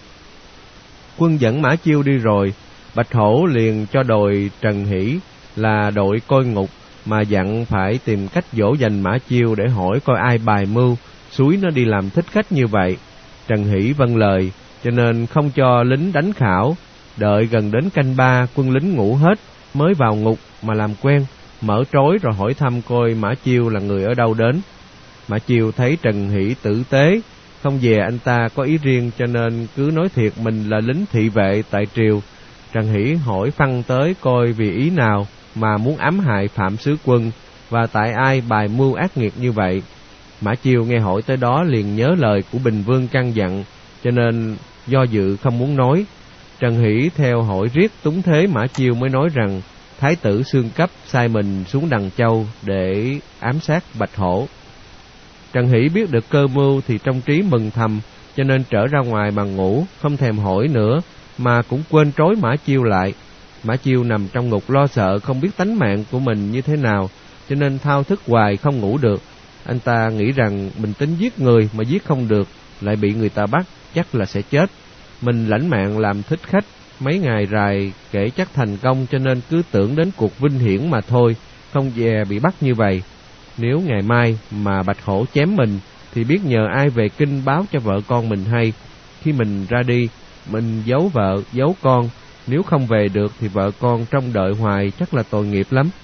Speaker 3: Quân dẫn Mã Chiêu đi rồi, Bạch Hổ liền cho đội Trần Hỷ là đội coi ngục mà dặn phải tìm cách dỗ dành Mã Chiêu để hỏi coi ai bài mưu xúi nó đi làm thích khách như vậy. Trần Hỷ vâng lời, cho nên không cho lính đánh khảo. Đợi gần đến canh 3, quân lính ngủ hết mới vào ngục mà làm quen, mở trói rồi hỏi thăm coi Mã Chiêu là người ở đâu đến. Mã Chiêu thấy Trần Hỷ tử tế, không dè anh ta có ý riêng cho nên cứ nói thiệt mình là lính thị vệ tại triều. Trần Hỷ hỏi phăng tới coi vì ý nào mà muốn ám hại Phạm sứ quân và tại ai bài mưu ác nghiệt như vậy. Mã Chiêu nghe hỏi tới đó liền nhớ lời của Bình Vương căn dặn, cho nên do dự không muốn nói. Trần Hỷ theo hỏi riết túng thế Mã Chiêu mới nói rằng Thái tử Xương Cấp sai mình xuống Đằng Châu để ám sát Bạch Hổ. Trần Hỷ biết được cơ mưu thì trong trí mừng thầm, cho nên trở ra ngoài mà ngủ, không thèm hỏi nữa, mà cũng quên trói Mã Chiêu lại. Mã Chiêu nằm trong ngục lo sợ không biết tánh mạng của mình như thế nào, cho nên thao thức hoài không ngủ được. Anh ta nghĩ rằng mình tính giết người mà giết không được, lại bị người ta bắt, chắc là sẽ chết. Mình lãnh mạng làm thích khách, mấy ngày rày kể chắc thành công, cho nên cứ tưởng đến cuộc vinh hiển mà thôi, không dè bị bắt như vậy. Nếu ngày mai mà Bạch Hổ chém mình thì biết nhờ ai về kinh báo cho vợ con mình hay. Khi mình ra đi, mình giấu vợ, giấu con, nếu không về được thì vợ con trông đợi hoài chắc là tội nghiệp lắm.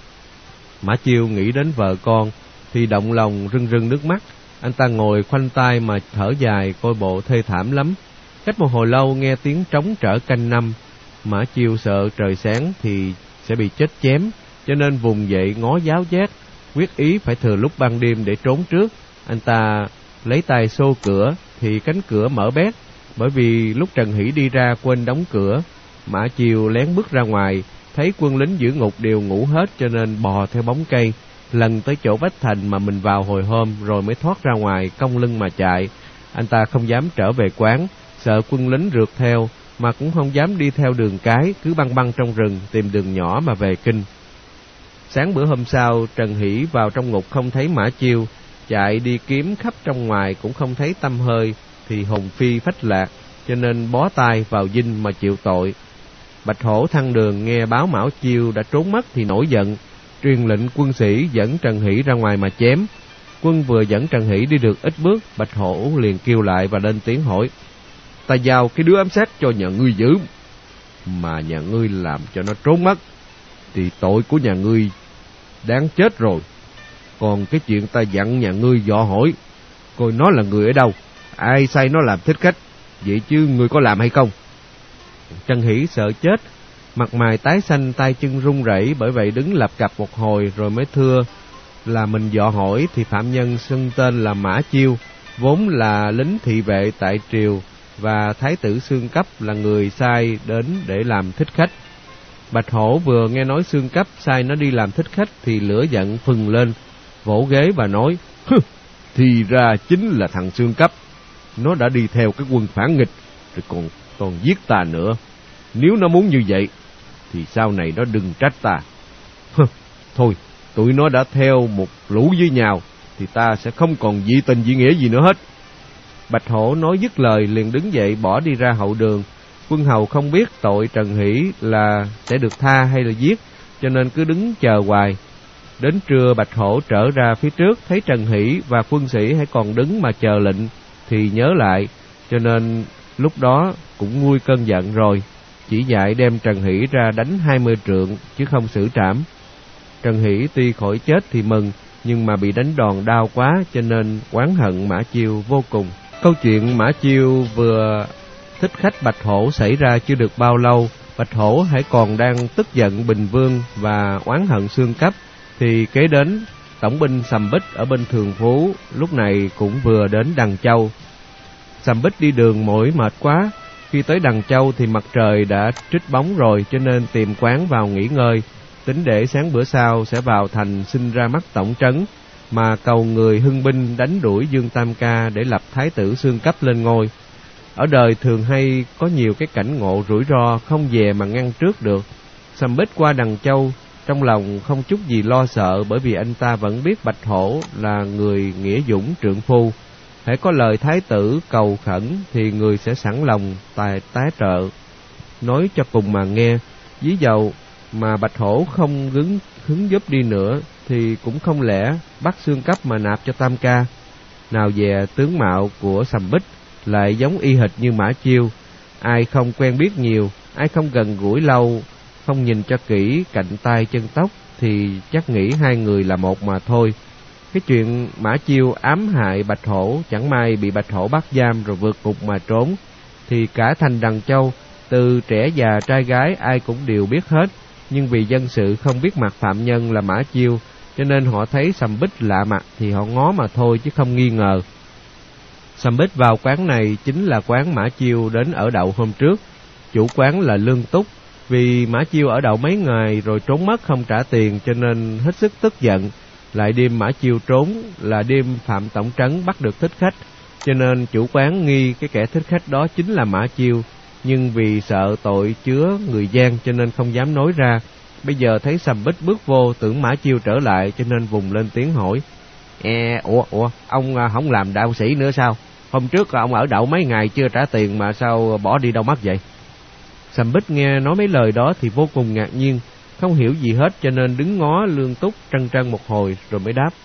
Speaker 3: Mã Chiêu nghĩ đến vợ con thì động lòng rưng rưng nước mắt. Anh ta ngồi khoanh tay mà thở dài, coi bộ thê thảm lắm. Cách một hồi lâu nghe tiếng trống trở canh 5. Mã Chiêu sợ trời sáng thì sẽ bị chết chém, cho nên vùng dậy ngó giáo giác, quyết ý phải thừa lúc ban đêm để trốn trước. Anh ta lấy tay xô cửa thì cánh cửa mở bét, bởi vì lúc Trần Hỷ đi ra quên đóng cửa. Mã Chiêu lén bước ra ngoài, thấy quân lính giữ ngục đều ngủ hết cho nên bò theo bóng cây, lần tới chỗ vách thành mà mình vào hồi hôm rồi mới thoát ra ngoài, cong lưng mà chạy. Anh ta không dám trở về quán, sợ quân lính rượt theo, mà cũng không dám đi theo đường cái, cứ băng băng trong rừng tìm đường nhỏ mà về kinh. Sáng bữa hôm sau, Trần Hỷ vào trong ngục không thấy Mã Chiêu, chạy đi kiếm khắp trong ngoài cũng không thấy tăm hơi, thì hồn phi phách lạc, cho nên bó tay vào dinh mà chịu tội.
Speaker 1: Bạch Hổ Thăng Đường nghe báo Mão Chiêu đã trốn mất thì nổi giận, truyền lệnh quân sĩ dẫn Trần Hỷ ra ngoài mà chém. Quân vừa dẫn Trần Hỷ đi được ít bước, Bạch Hổ liền kêu lại và lên tiếng hỏi: "Ta giao cái đứa ám sát cho nhà ngươi giữ, mà nhà ngươi làm cho nó trốn mất, thì tội của nhà ngươi đáng chết rồi. Còn cái chuyện ta dặn nhà ngươi dò hỏi, coi nó là người ở đâu, ai sai nó làm thích khách, vậy chứ ngươi có làm hay không?" Trần Hỷ sợ chết, mặt mày tái xanh, tay chân run rẩy, bởi vậy đứng lập cập một hồi rồi mới thưa là mình dò hỏi thì phạm nhân xưng tên là Mã Chiêu, vốn là lính thị vệ tại triều, và thái tử Xương Cấp là người sai đến để làm thích khách. Bạch Hổ vừa nghe nói Xương Cấp sai nó đi làm thích khách thì lửa giận phừng lên, vỗ ghế và nói: "Thì ra chính là thằng Xương Cấp, nó đã đi theo cái quân phản nghịch rồi còn giết ta nữa. Nếu nó muốn như vậy thì sau này nó đừng trách ta. Thôi, tụi nó đã theo một lũ với nhau thì ta sẽ không còn dị tình dị nghĩa gì nữa hết." Bạch Hổ nói dứt lời liền đứng dậy bỏ đi ra hậu đường. Quân hầu không biết tội Trần Hỷ là sẽ được tha hay là giết, cho nên cứ đứng chờ hoài. Đến trưa, Bạch Hổ trở ra phía trước, thấy Trần Hỷ và quân sĩ hãy còn đứng mà chờ lệnh thì nhớ lại, cho nên lúc đó cũng nguôi cơn giận rồi, chỉ dạy đem Trần Hỷ ra đánh 20 trượng chứ không xử trảm. Trần Hỷ tuy khỏi chết thì mừng, nhưng mà bị đánh đòn đau quá cho nên oán hận Mã Chiêu vô cùng. Câu chuyện Mã Chiêu vừa thích khách Bạch Hổ xảy ra chưa được bao lâu, Bạch Hổ hãy còn đang tức giận Bình Vương và oán hận Xương Cấp, thì kế đến tổng binh Sầm Bích ở bên Thường Phú lúc này cũng vừa đến Đằng Châu. Sầm Bích đi đường mỏi mệt quá, khi tới Đằng Châu thì mặt trời đã trích bóng rồi, cho nên tìm quán vào nghỉ ngơi, tính để sáng bữa sau sẽ vào thành xin ra mắt tổng trấn, mà cầu người hưng binh đánh đuổi Dương Tam Ca để lập thái tử Xương Cấp lên ngôi. Ở đời thường hay có nhiều cái cảnh ngộ rủi ro không về mà ngăn trước được. Sầm Bích qua Đằng Châu trong lòng không chút gì lo sợ, bởi vì anh ta vẫn biết Bạch Hổ là người nghĩa dũng trượng phu, hãy có lời thái tử cầu khẩn thì người sẽ sẵn lòng tá trợ. Nói cho cùng mà nghe, ví dầu mà Bạch Hổ không hứng giúp đi nữa thì cũng không lẽ bắt Xương Cấp mà nạp cho Tam Ca. Nào về tướng mạo của Sầm Bích lại giống y hệt như Mã Chiêu, ai không quen biết nhiều, ai không gần gũi lâu, không nhìn cho kỹ cạnh tay chân tóc thì chắc nghĩ hai người là một mà thôi. Cái chuyện Mã Chiêu ám hại Bạch Hổ chẳng may bị Bạch Hổ bắt giam rồi vượt ngục mà trốn, thì cả thành Đằng Châu, từ trẻ già trai gái ai cũng đều biết hết. Nhưng vì dân sự không biết mặt phạm nhân là Mã Chiêu, cho nên họ thấy Sầm Bích lạ mặt thì họ ngó mà thôi chứ không nghi ngờ. Sầm Bích vào quán này chính là quán Mã Chiêu đến ở đậu hôm trước. Chủ quán là Lương Túc, vì Mã Chiêu ở đậu mấy ngày rồi trốn mất không trả tiền cho nên hết sức tức giận. Lại đêm Mã Chiêu trốn là đêm phạm tổng trấn bắt được thích khách, cho nên chủ quán nghi cái kẻ thích khách đó chính là Mã Chiêu, nhưng vì sợ tội chứa người gian cho nên không dám nói ra. Bây giờ thấy Sầm Bích bước vô tưởng Mã Chiêu trở lại cho nên vùng lên tiếng hỏi: Ủa, ông không làm đạo sĩ nữa sao? Hôm trước ông ở đậu mấy ngày chưa trả tiền mà sao bỏ đi đâu mất vậy? Sầm Bích nghe nói mấy lời đó thì vô cùng ngạc nhiên, không hiểu gì hết cho nên đứng ngó Lương Túc trân trân một hồi rồi mới đáp: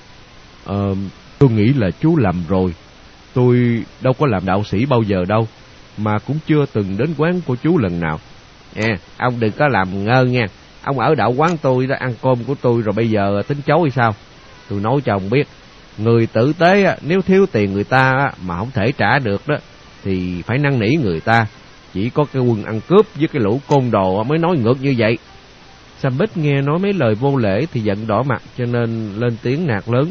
Speaker 1: Tôi nghĩ là chú lầm rồi. Tôi đâu có làm đạo sĩ bao giờ đâu, mà cũng chưa từng đến quán của chú lần nào. Ông đừng có làm ngơ nha. Ông ở đậu quán tôi đã ăn cơm của tôi rồi bây giờ tính chối hay sao? Tôi nói cho ông biết, người tử tế nếu thiếu tiền người ta mà không thể trả được đó thì phải năn nỉ người ta. Chỉ có cái quân ăn cướp với cái lũ côn đồ mới nói ngược như vậy. Sầm Bích nghe nói mấy lời vô lễ thì giận đỏ mặt cho nên lên tiếng nạt lớn: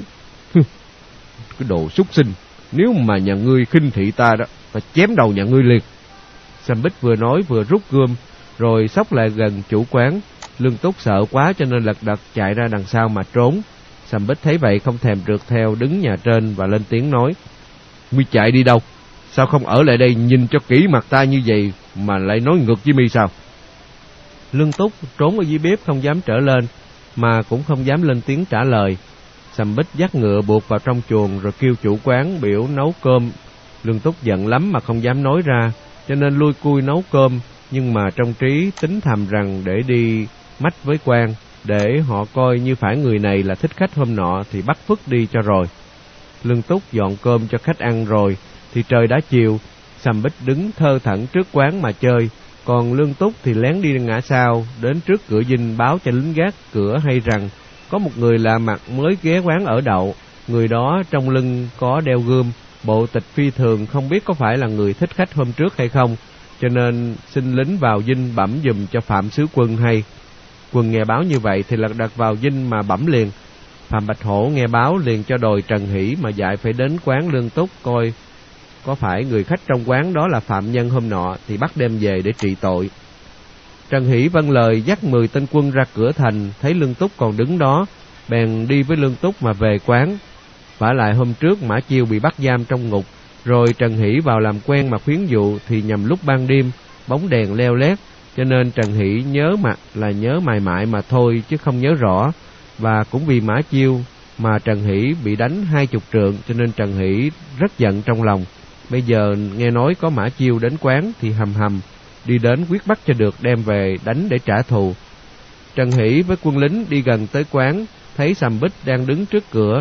Speaker 1: Cái đồ súc sinh, nếu mà nhà ngươi khinh thị ta đó, ta chém đầu nhà ngươi liền. Sầm Bích vừa nói vừa rút gươm rồi xốc lại gần chủ quán. Lương Túc sợ quá cho nên lật đật chạy ra đằng sau mà trốn. Sầm Bích thấy vậy không thèm rượt theo, đứng nhà trên và lên tiếng nói: Mi chạy đi đâu? Sao không ở lại đây nhìn cho kỹ mặt ta như vậy mà lại nói ngược với mi sao? Lương Túc trốn ở dưới bếp không dám trở lên, mà cũng không dám lên tiếng trả lời. Sầm Bích dắt ngựa buộc vào trong chuồng rồi kêu chủ quán biểu nấu cơm. Lương Túc giận lắm mà không dám nói ra, cho nên lui cui nấu cơm, nhưng mà trong trí tính thầm rằng để đi mách với quan, để họ coi như phải người này là thích khách hôm nọ thì bắt phức đi cho rồi. Lương Túc dọn cơm cho khách ăn rồi thì trời đã chiều. Sầm Bích đứng thơ thẩn trước quán mà chơi, còn Lương Túc thì lén đi ngã sau, đến trước cửa dinh báo cho lính gác cửa hay rằng có một người lạ mặt mới ghé quán ở đậu. Người đó trong lưng có đeo gươm, bộ tịch phi thường, không biết có phải là người thích khách hôm trước hay không, cho nên xin lính vào dinh bẩm giùm cho Phạm Sứ Quân hay. Quân nghe báo như vậy thì lật đật vào dinh mà bẩm liền. Phạm Bạch Hổ nghe báo liền cho đòi Trần Hỷ mà dạy phải đến quán Lương Túc coi có phải người khách trong quán đó là phạm nhân hôm nọ thì bắt đem về để trị tội. Trần Hỷ vâng lời dắt 10 tên quân ra cửa thành, thấy Lương Túc còn đứng đó, bèn đi với Lương Túc mà về quán. Vả lại hôm trước Mã Chiêu bị bắt giam trong ngục, rồi Trần Hỷ vào làm quen mà khuyến dụ thì nhằm lúc ban đêm, bóng đèn leo lét, cho nên Trần Hỷ nhớ mặt là nhớ mài mại mà thôi chứ không nhớ rõ. Và cũng vì Mã Chiêu mà Trần Hỷ bị đánh 20 trượng, cho nên Trần Hỷ rất giận trong lòng. Bây giờ nghe nói có Mã Chiêu đến quán thì hầm đi đến quyết bắt cho được đem về đánh để trả thù. Trần Hỷ với quân lính đi gần tới quán, thấy Sầm Bích đang đứng trước cửa.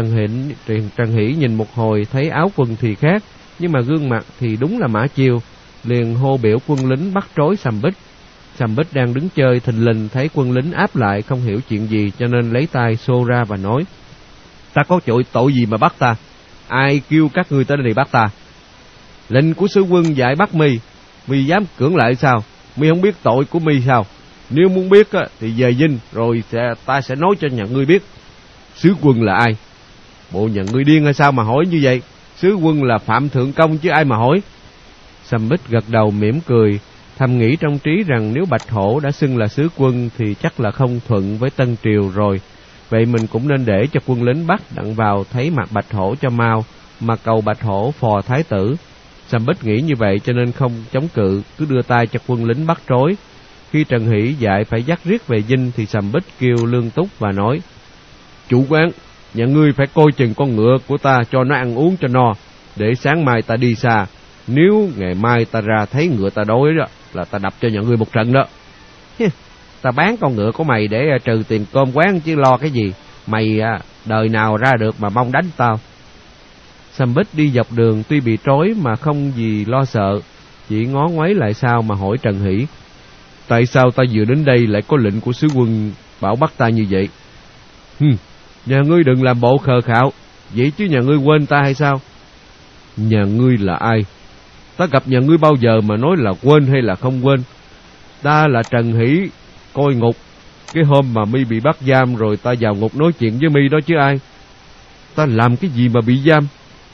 Speaker 1: Trần Hỷ nhìn một hồi thấy áo quần thì khác, nhưng mà gương mặt thì đúng là Mã Chiêu, liền hô biểu quân lính bắt trối Sầm Bích. Sầm Bích đang đứng chơi thình lình thấy quân lính áp lại, không hiểu chuyện gì cho nên lấy tay xô ra và nói: Ta có tội gì mà bắt ta? Ai kêu các ngươi tới đây bắt ta? Lệnh của sứ quân dạy bắt mi dám cưỡng lại sao? Mi không biết tội của mi sao? Nếu muốn biết thì về dinh rồi ta sẽ nói cho nhà ngươi biết. Sứ quân là ai? Bộ nhà ngươi điên hay sao mà hỏi như vậy? Sứ quân là Phạm Thượng Công chứ ai mà hỏi. Sầm Bích gật đầu mỉm cười, thầm nghĩ trong trí rằng nếu Bạch Hổ đã xưng là sứ quân thì chắc là không thuận với Tân Triều rồi. Vậy mình cũng nên để cho quân lính bắt đặng vào thấy mặt Bạch Hổ cho mau, mà cầu Bạch Hổ phò thái tử. Sầm Bích nghĩ như vậy cho nên không chống cự, cứ đưa tay cho quân lính bắt trối. Khi Trần Hỷ dạy phải dắt riết về dinh thì Sầm Bích kêu Lương Túc và nói: Chủ quán, nhà ngươi phải coi chừng con ngựa của ta cho nó ăn uống cho no, để sáng mai ta đi xa. Nếu ngày mai ta ra thấy ngựa ta đói đó là ta đập cho nhà ngươi một trận đó. Ta bán con ngựa của mày để trừ tiền cơm quán chứ lo cái gì. Mày đời nào ra được mà mong đánh tao. Sầm Bích đi dọc đường tuy bị trói mà không gì lo sợ, chỉ ngó ngoáy lại sau mà hỏi Trần Hỷ: Tại sao ta vừa đến đây lại có lệnh của sứ quân bảo bắt ta như vậy? Nhà ngươi đừng làm bộ khờ khạo, vậy chứ nhà ngươi quên ta hay sao? Nhà ngươi là ai? Ta gặp nhà ngươi bao giờ mà nói là quên hay là không quên? Ta là Trần Hỷ, coi ngục. Cái hôm mà mi bị bắt giam rồi ta vào ngục nói chuyện với mi đó chứ ai. Ta làm cái gì mà bị giam?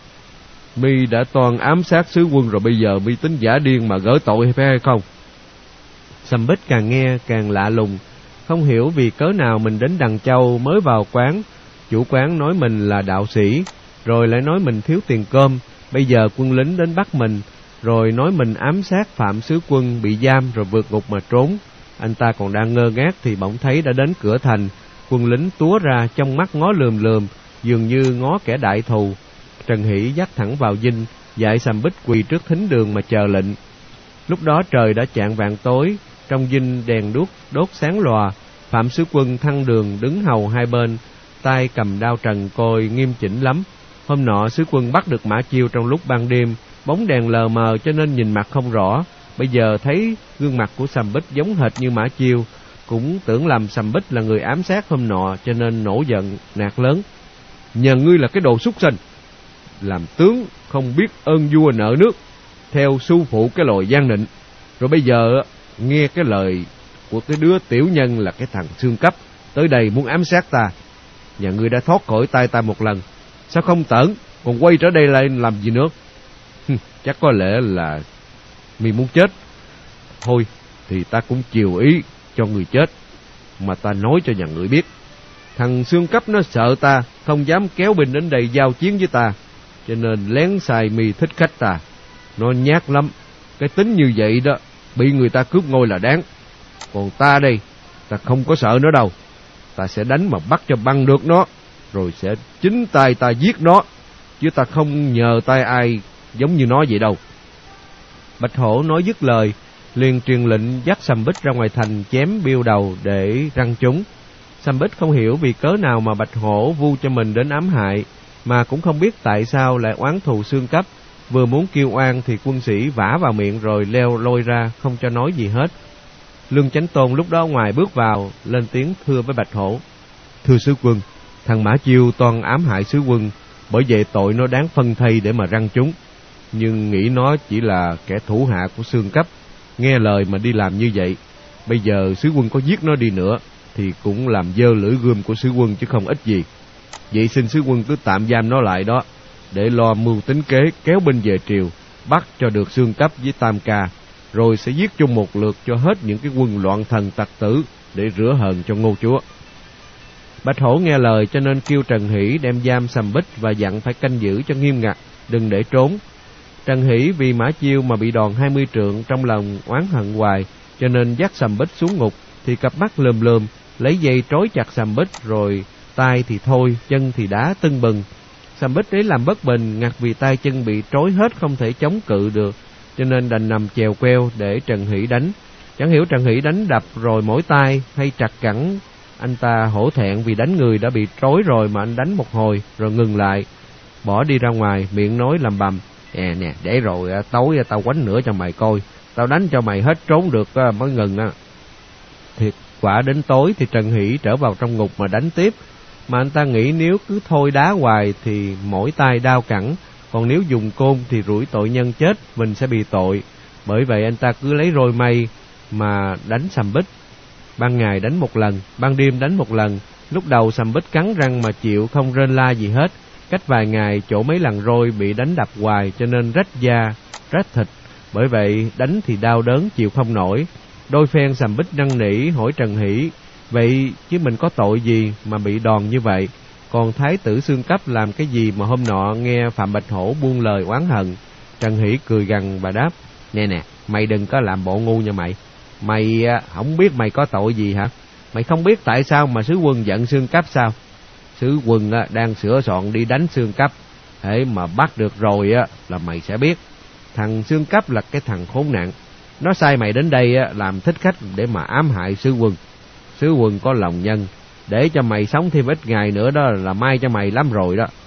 Speaker 1: Mi đã toàn ám sát sứ quân rồi, bây giờ mi tính giả điên mà gỡ tội phải hay không? Sầm Bích càng nghe càng lạ lùng, không hiểu vì cớ nào mình đến Đằng Châu mới vào quán. Chủ quán nói mình là đạo sĩ, rồi lại nói mình thiếu tiền cơm. Bây giờ quân lính đến bắt mình, rồi nói mình ám sát Phạm Sứ Quân bị giam rồi vượt ngục mà trốn. Anh ta còn đang ngơ ngác thì bỗng thấy đã đến cửa thành. Quân lính túa ra, trong mắt ngó lườm, dường như ngó kẻ đại thù. Trần Hỷ dắt thẳng vào dinh, dạy Sầm Bích quỳ trước thính đường mà chờ lệnh. Lúc đó trời đã chạng vạng tối, trong dinh đèn đuốc đốt sáng lòa. Phạm Sứ Quân thăng đường đứng hầu hai bên, tay cầm đao trần coi nghiêm chỉnh lắm. Hôm nọ sứ quân bắt được Mã Chiêu trong lúc ban đêm, bóng đèn lờ mờ cho nên nhìn mặt không rõ. Bây giờ thấy gương mặt của Sầm Bích giống hệt như Mã Chiêu, cũng tưởng lầm Sầm Bích là người ám sát hôm nọ, cho nên nổi giận nạt lớn: Nhà ngươi là cái đồ súc sinh, làm tướng không biết ơn vua nợ nước, theo sư phụ cái lòi gian nịnh. Rồi bây giờ nghe cái lời của cái đứa tiểu nhân là cái thằng xương cấp tới đây muốn ám sát ta. Nhà ngươi đã thoát khỏi tay ta một lần, sao không tởn còn quay trở đây lại làm gì nữa? Chắc có lẽ là mi muốn chết. Thôi thì ta cũng chiều ý cho người chết, mà ta nói cho nhà ngươi biết, thằng xương cấp nó sợ ta, không dám kéo binh đến đây giao chiến với ta, cho nên lén xài mi thích khách ta. Nó nhát lắm, cái tính như vậy đó bị người ta cướp ngôi là đáng. Còn ta đây, ta không có sợ nó đâu. Ta sẽ đánh mà bắt cho băng được nó, rồi sẽ chính tay ta giết nó, chứ ta không nhờ tay ai giống như nó vậy đâu. Bạch Hổ nói dứt lời liền truyền lệnh dắt Sầm Bích ra ngoài thành chém biêu đầu để răng chúng. Sầm Bích không hiểu vì cớ nào mà Bạch Hổ vu cho mình đến ám hại, mà cũng không biết tại sao lại oán thù xương cấp. Vừa muốn kêu oan thì quân sĩ vả vào miệng rồi leo lôi ra, không cho nói gì hết. Lương Chánh Tôn lúc đó ngoài bước vào, lên tiếng thưa với Bạch Hổ: "Thưa sứ quân, thằng Mã Chiêu toan ám hại sứ quân, bởi vậy tội nó đáng phân thây để mà răng chúng. Nhưng nghĩ nó chỉ là kẻ thủ hạ của xương cấp, nghe lời mà đi làm như vậy. Bây giờ sứ quân có giết nó đi nữa thì cũng làm dơ lưỡi gươm của sứ quân chứ không ít gì. Vậy xin sứ quân cứ tạm giam nó lại đó, để lo mưu tính kế kéo binh về triều, bắt cho được xương cấp với Tam Ca, rồi sẽ giết chung một lượt cho hết những cái quân loạn thần tặc tử để rửa hờn cho Ngô chúa." Bạch Hổ nghe lời cho nên kêu Trần Hỷ đem giam Sầm Bích và dặn phải canh giữ cho nghiêm ngặt, đừng để trốn. Trần Hỷ vì Mã Chiêu mà bị đòn 20 trượng, trong lòng oán hận hoài, cho nên dắt Sầm Bích xuống ngục, thì cặp mắt lườm lườm, lấy dây trói chặt Sầm Bích, rồi tay thì thôi, chân thì đá tưng bừng. Sầm Bích ấy làm bất bình, ngặt vì tay chân bị trói hết không thể chống cự được, cho nên đành nằm chèo queo để Trần Hỷ đánh. Chẳng hiểu Trần Hỷ đánh đập rồi mỏi tay hay trật cẳng, anh ta hổ thẹn vì đánh người đã bị trói rồi mà anh đánh một hồi rồi ngừng lại, bỏ đi ra ngoài, miệng nói lầm bầm: Nè, để rồi tối tao quánh nữa cho mày coi, tao đánh cho mày hết trốn được mới ngừng á." Thiệt quả đến tối thì Trần Hỷ trở vào trong ngục mà đánh tiếp, mà anh ta nghĩ nếu cứ thôi đá hoài thì mỗi tay đau cẳng, còn nếu dùng côn thì rủi tội nhân chết, mình sẽ bị tội. Bởi vậy anh ta cứ lấy roi mây mà đánh Sầm Bích. Ban ngày đánh một lần, ban đêm đánh một lần. Lúc đầu Sầm Bích cắn răng mà chịu, không rên la gì hết. Cách vài ngày chỗ mấy lần roi bị đánh đập hoài cho nên rách da, rách thịt. Bởi vậy đánh thì đau đớn chịu không nổi. Đôi phen Sầm Bích năn nỉ hỏi Trần Hỷ: "Vậy chứ mình có tội gì mà bị đòn như vậy? Còn thái tử Xương Cấp làm cái gì mà hôm nọ nghe Phạm Bạch Hổ buông lời oán hận?" Trần Hỷ cười gằn và đáp: Nè, mày đừng có làm bộ ngu nha mày. Mày không biết mày có tội gì hả? Mày không biết tại sao mà sứ quân giận Xương Cấp sao? Sứ quân đang sửa soạn đi đánh Xương Cấp, hễ mà bắt được rồi là mày sẽ biết. Thằng Xương Cấp là cái thằng khốn nạn, nó sai mày đến đây làm thích khách để mà ám hại sứ quân. Sứ quân có lòng nhân, để cho mày sống thêm ít ngày nữa đó là may cho mày lắm rồi đó.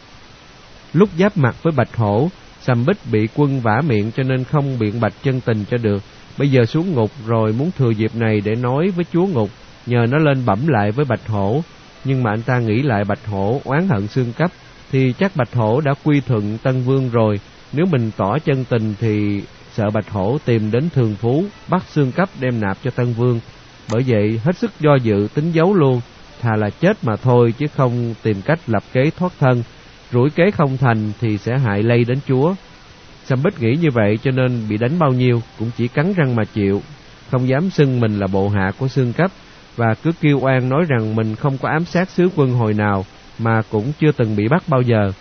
Speaker 1: Lúc giáp mặt với Bạch Hổ, Sầm Bích bị quân vả miệng cho nên không biện bạch chân tình cho được. Bây giờ xuống ngục rồi muốn thừa dịp này để nói với chúa ngục, nhờ nó lên bẩm lại với Bạch Hổ. Nhưng mà anh ta nghĩ lại Bạch Hổ oán hận Xương Cấp, thì chắc Bạch Hổ đã quy thuận Tân Vương rồi. Nếu mình tỏ chân tình thì sợ Bạch Hổ tìm đến Thường Phú, bắt Xương Cấp đem nạp cho Tân Vương. Bởi vậy hết sức do dự tính giấu luôn, thà là chết mà thôi chứ không tìm cách lập kế thoát thân. Rủi kế không thành thì sẽ hại lây đến chúa. Sầm Bích nghĩ như vậy cho nên bị đánh bao nhiêu cũng chỉ cắn răng mà chịu, không dám xưng mình là bộ hạ của Xương Cấp, và cứ kêu oan nói rằng mình không có ám sát sứ quân hồi nào, mà cũng chưa từng bị bắt bao giờ.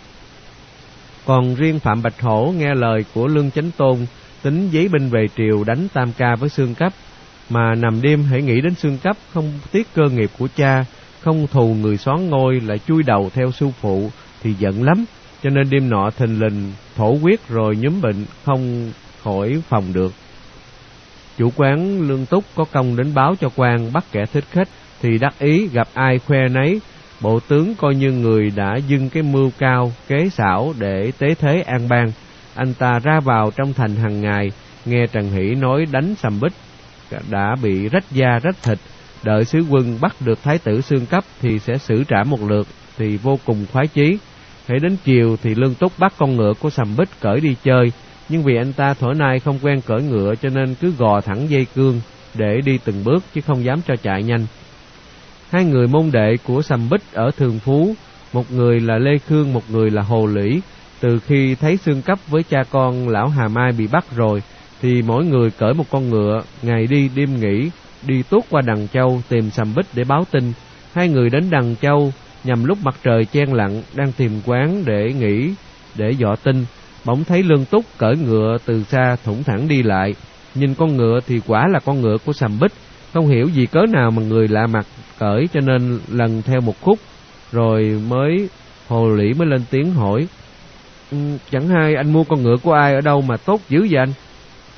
Speaker 1: Còn riêng Phạm Bạch Hổ nghe lời của Lương Chánh Tôn, tính giấy binh về triều đánh Tam Ca với Xương Cấp, mà nằm đêm hãy nghĩ đến Xương Cấp, không tiếc cơ nghiệp của cha, không thù người soán ngôi, lại chui đầu theo sư phụ thì giận lắm. Cho nên đêm nọ thình lình thổ huyết rồi nhúm bệnh, không khỏi phòng được. Chủ quán Lương Túc có công đến báo cho quan bắt kẻ thích khách, thì đắc ý gặp ai khoe nấy. Bộ tướng coi như người đã dưng cái mưu cao kế xảo để tế thế an bang. Anh ta ra vào trong thành hàng ngày, nghe Trần Hỷ nói đánh Sầm Bích đã bị rách da rách thịt, đợi sứ quân bắt được thái tử Xương Cấp thì sẽ xử trảm một lượt, thì vô cùng khoái chí. Hễ đến chiều thì Lương Túc bắt con ngựa của Sầm Bích cởi đi chơi, nhưng vì anh ta thuở nay không quen cởi ngựa cho nên cứ gò thẳng dây cương để đi từng bước chứ không dám cho chạy nhanh. Hai người môn đệ của Sầm Bích ở Thường Phú, một người là Lê Khương, một người là Hồ Lũy, từ khi thấy Xương Cấp với cha con lão Hà Mai bị bắt rồi, thì mỗi người cởi một con ngựa, ngày đi đêm nghỉ, đi tuốt qua Đằng Châu tìm Sầm Bích để báo tin. Hai người đến Đằng Châu nhằm lúc mặt trời chen lặng, đang tìm quán để nghỉ, để dọ tin, bỗng thấy Lương Túc cởi ngựa từ xa thủng thẳng đi lại. Nhìn con ngựa thì quả là con ngựa của Sầm Bích, không hiểu vì cớ nào mà người lạ mặt cởi, cho nên lần theo một khúc, rồi Hồ Lũy mới lên tiếng hỏi: Chẳng hay anh mua con ngựa của ai ở đâu mà tốt dữ vậy anh?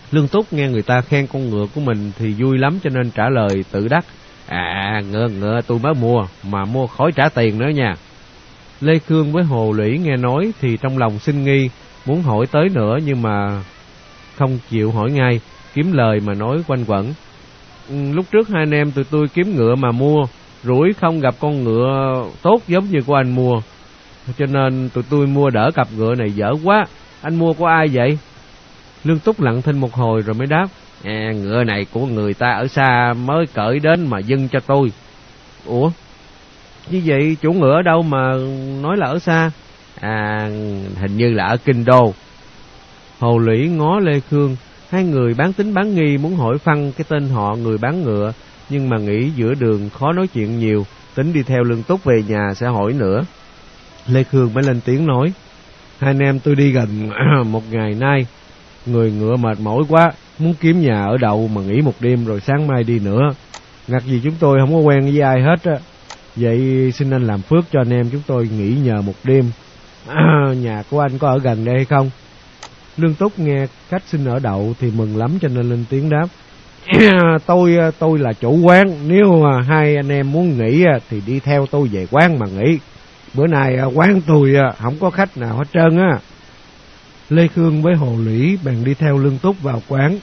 Speaker 1: Lương Túc nghe người ta khen con ngựa của mình thì vui lắm, cho nên trả lời tự đắc: Ngựa tôi mới mua, mà mua khỏi trả tiền nữa nha. Lê Khương với Hồ Lũy nghe nói thì trong lòng sinh nghi, muốn hỏi tới nữa nhưng mà không chịu hỏi ngay, kiếm lời mà nói quanh quẩn. Lúc trước hai anh em tụi tôi kiếm ngựa mà mua, rủi không gặp con ngựa tốt giống như của anh mua, cho nên tụi tôi mua đỡ cặp ngựa này dở quá. Anh mua của ai vậy? Lương Túc lặng thinh một hồi rồi mới đáp: Ngựa này của người ta ở xa mới cởi đến mà dâng cho tôi. Ủa, như vậy chủ ngựa ở đâu mà nói là ở xa? Hình như là ở Kinh Đô. Hồ Lũy ngó Lê Khương, hai người bán tính bán nghi muốn hỏi phăng cái tên họ người bán ngựa, nhưng mà nghĩ giữa đường khó nói chuyện nhiều, tính đi theo Lương Túc về nhà sẽ hỏi nữa. Lê Khương mới lên tiếng nói: Hai anh em tôi đi gần một ngày nay, người ngựa mệt mỏi quá, muốn kiếm nhà ở đậu mà nghỉ một đêm rồi sáng mai đi nữa. Ngặt gì chúng tôi không có quen với ai hết á, vậy xin anh làm phước cho anh em chúng tôi nghỉ nhờ một đêm. Nhà của anh có ở gần đây hay không? Lương Túc nghe khách xin ở đậu thì mừng lắm, cho nên lên tiếng đáp: Tôi là chủ quán, nếu hai anh em muốn nghỉ thì đi theo tôi về quán mà nghỉ. Bữa nay quán tôi không có khách nào hết trơn á. Lê Khương với Hồ Lũy bèn đi theo Lương Túc vào quán.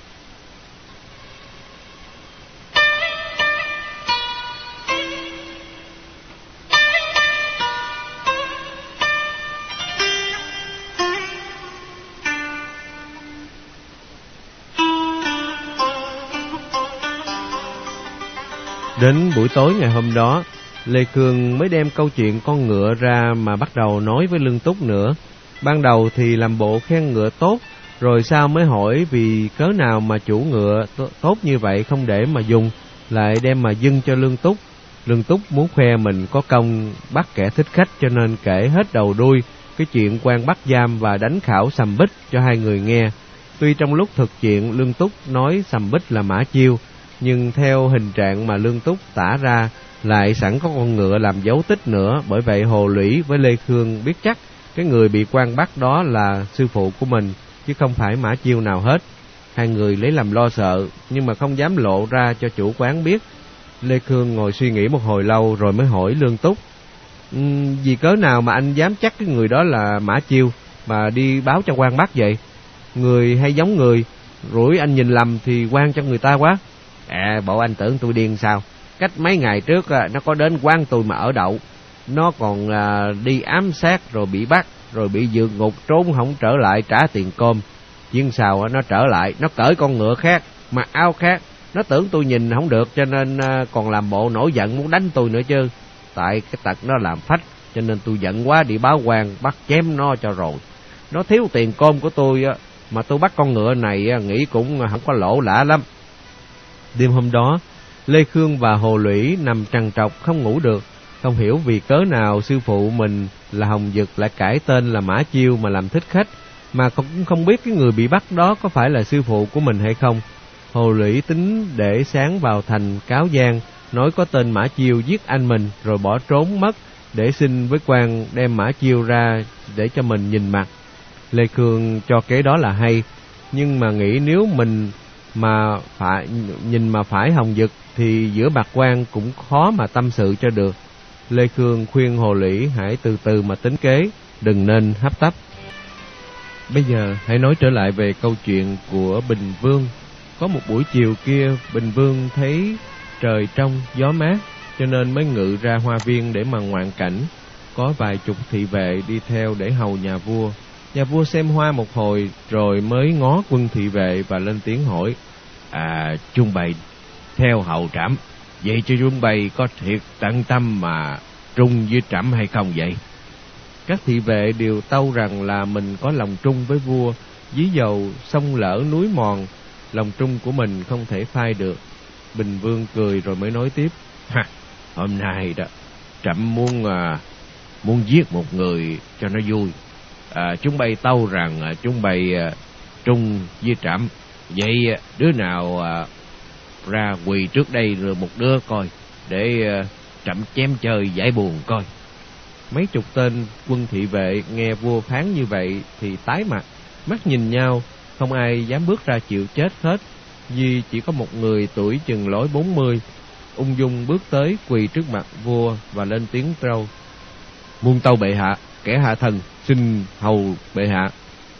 Speaker 1: Đến buổi tối ngày hôm đó, Lê Khương mới đem câu chuyện con ngựa ra mà bắt đầu nói với Lương Túc nữa. Ban đầu thì làm bộ khen ngựa tốt, rồi sau mới hỏi vì cớ nào mà chủ ngựa tốt như vậy không để mà dùng, lại đem mà dâng cho Lương Túc. Lương Túc muốn khoe mình có công bắt kẻ thích khách, cho nên kể hết đầu đuôi cái chuyện quan bắt giam và đánh khảo Sầm Bích cho hai người nghe. Tuy trong lúc thực chuyện Lương Túc nói Sầm Bích là Mã Chiêu, nhưng theo hình trạng mà Lương Túc tả ra lại sẵn có con ngựa làm dấu tích nữa. Bởi vậy Hồ Lũy với Lê Khương biết chắc cái người bị quan bắt đó là sư phụ của mình, chứ không phải Mã Chiêu nào hết. Hai người lấy làm lo sợ, nhưng mà không dám lộ ra cho chủ quán biết. Lê Khương ngồi suy nghĩ một hồi lâu rồi mới hỏi Lương Túc: Vì cớ nào mà anh dám chắc cái người đó là Mã Chiêu mà đi báo cho quan bắt vậy? Người hay giống người, rủi anh nhìn lầm thì quan cho người ta quá. Bộ anh tưởng tôi điên sao? Cách mấy ngày trước nó có đến quán tôi mà ở đậu. Nó còn đi ám sát rồi bị bắt, rồi bị vượt ngục trốn không trở lại trả tiền cơm. Chuyên sau nó trở lại, nó cởi con ngựa khác, mặc áo khác. Nó tưởng tôi nhìn không được cho nên còn làm bộ nổi giận muốn đánh tôi nữa chứ. Tại cái tật nó làm phách, cho nên tôi giận quá đi báo quan bắt chém nó cho rồi. Nó thiếu tiền cơm của tôi mà tôi bắt con ngựa này nghĩ cũng không có lỗ lã lắm. Đêm hôm đó, Lê Khương và Hồ Lũy nằm trằn trọc không ngủ được, không hiểu vì cớ nào sư phụ mình là Hồng Dực lại cải tên là Mã Chiêu mà làm thích khách, mà cũng không biết cái người bị bắt đó có phải là sư phụ của mình hay không. Hồ Lũy tính để sáng vào thành cáo gian, nói có tên Mã Chiêu giết anh mình rồi bỏ trốn mất, để xin với quan đem Mã Chiêu ra để cho mình nhìn mặt. Lê Khương cho kế đó là hay, nhưng mà nghĩ nếu mình mà phải Hồng Dực thì giữa bạc quan cũng khó mà tâm sự cho được. Lê Khương khuyên Hồ Lũy hãy từ từ mà tính kế, đừng nên hấp tấp. Bây giờ hãy nói trở lại về câu chuyện của Bình Vương. Có một buổi chiều kia, Bình Vương thấy trời trong gió mát, cho nên mới ngự ra hoa viên để mà ngoạn cảnh. Có vài chục thị vệ đi theo để hầu nhà vua. Nhà vua xem hoa một hồi rồi mới ngó quân thị vệ và lên tiếng hỏi: Trung bày theo hầu trẫm, vậy cho Trung bày có thiệt tận tâm mà trung với trẫm hay không vậy? Các thị vệ đều tâu rằng là mình có lòng trung với vua, ví dầu sông lỡ núi mòn, lòng trung của mình không thể phai được. Bình Vương cười rồi mới nói tiếp: Hôm nay đó trẫm muốn giết một người cho nó vui. Chúng bay tâu rằng chúng bay trung với trẫm, vậy đứa nào ra quỳ trước đây rồi một đứa coi, để trẫm chém chơi giải buồn coi. Mấy chục tên quân thị vệ nghe vua phán như vậy thì tái mặt, mắt nhìn nhau, không ai dám bước ra chịu chết hết. Duy chỉ có một người tuổi chừng lối 40, ung dung bước tới quỳ trước mặt vua và lên tiếng trâu: "Muôn tâu bệ hạ, kẻ hạ thần xin hầu bệ hạ."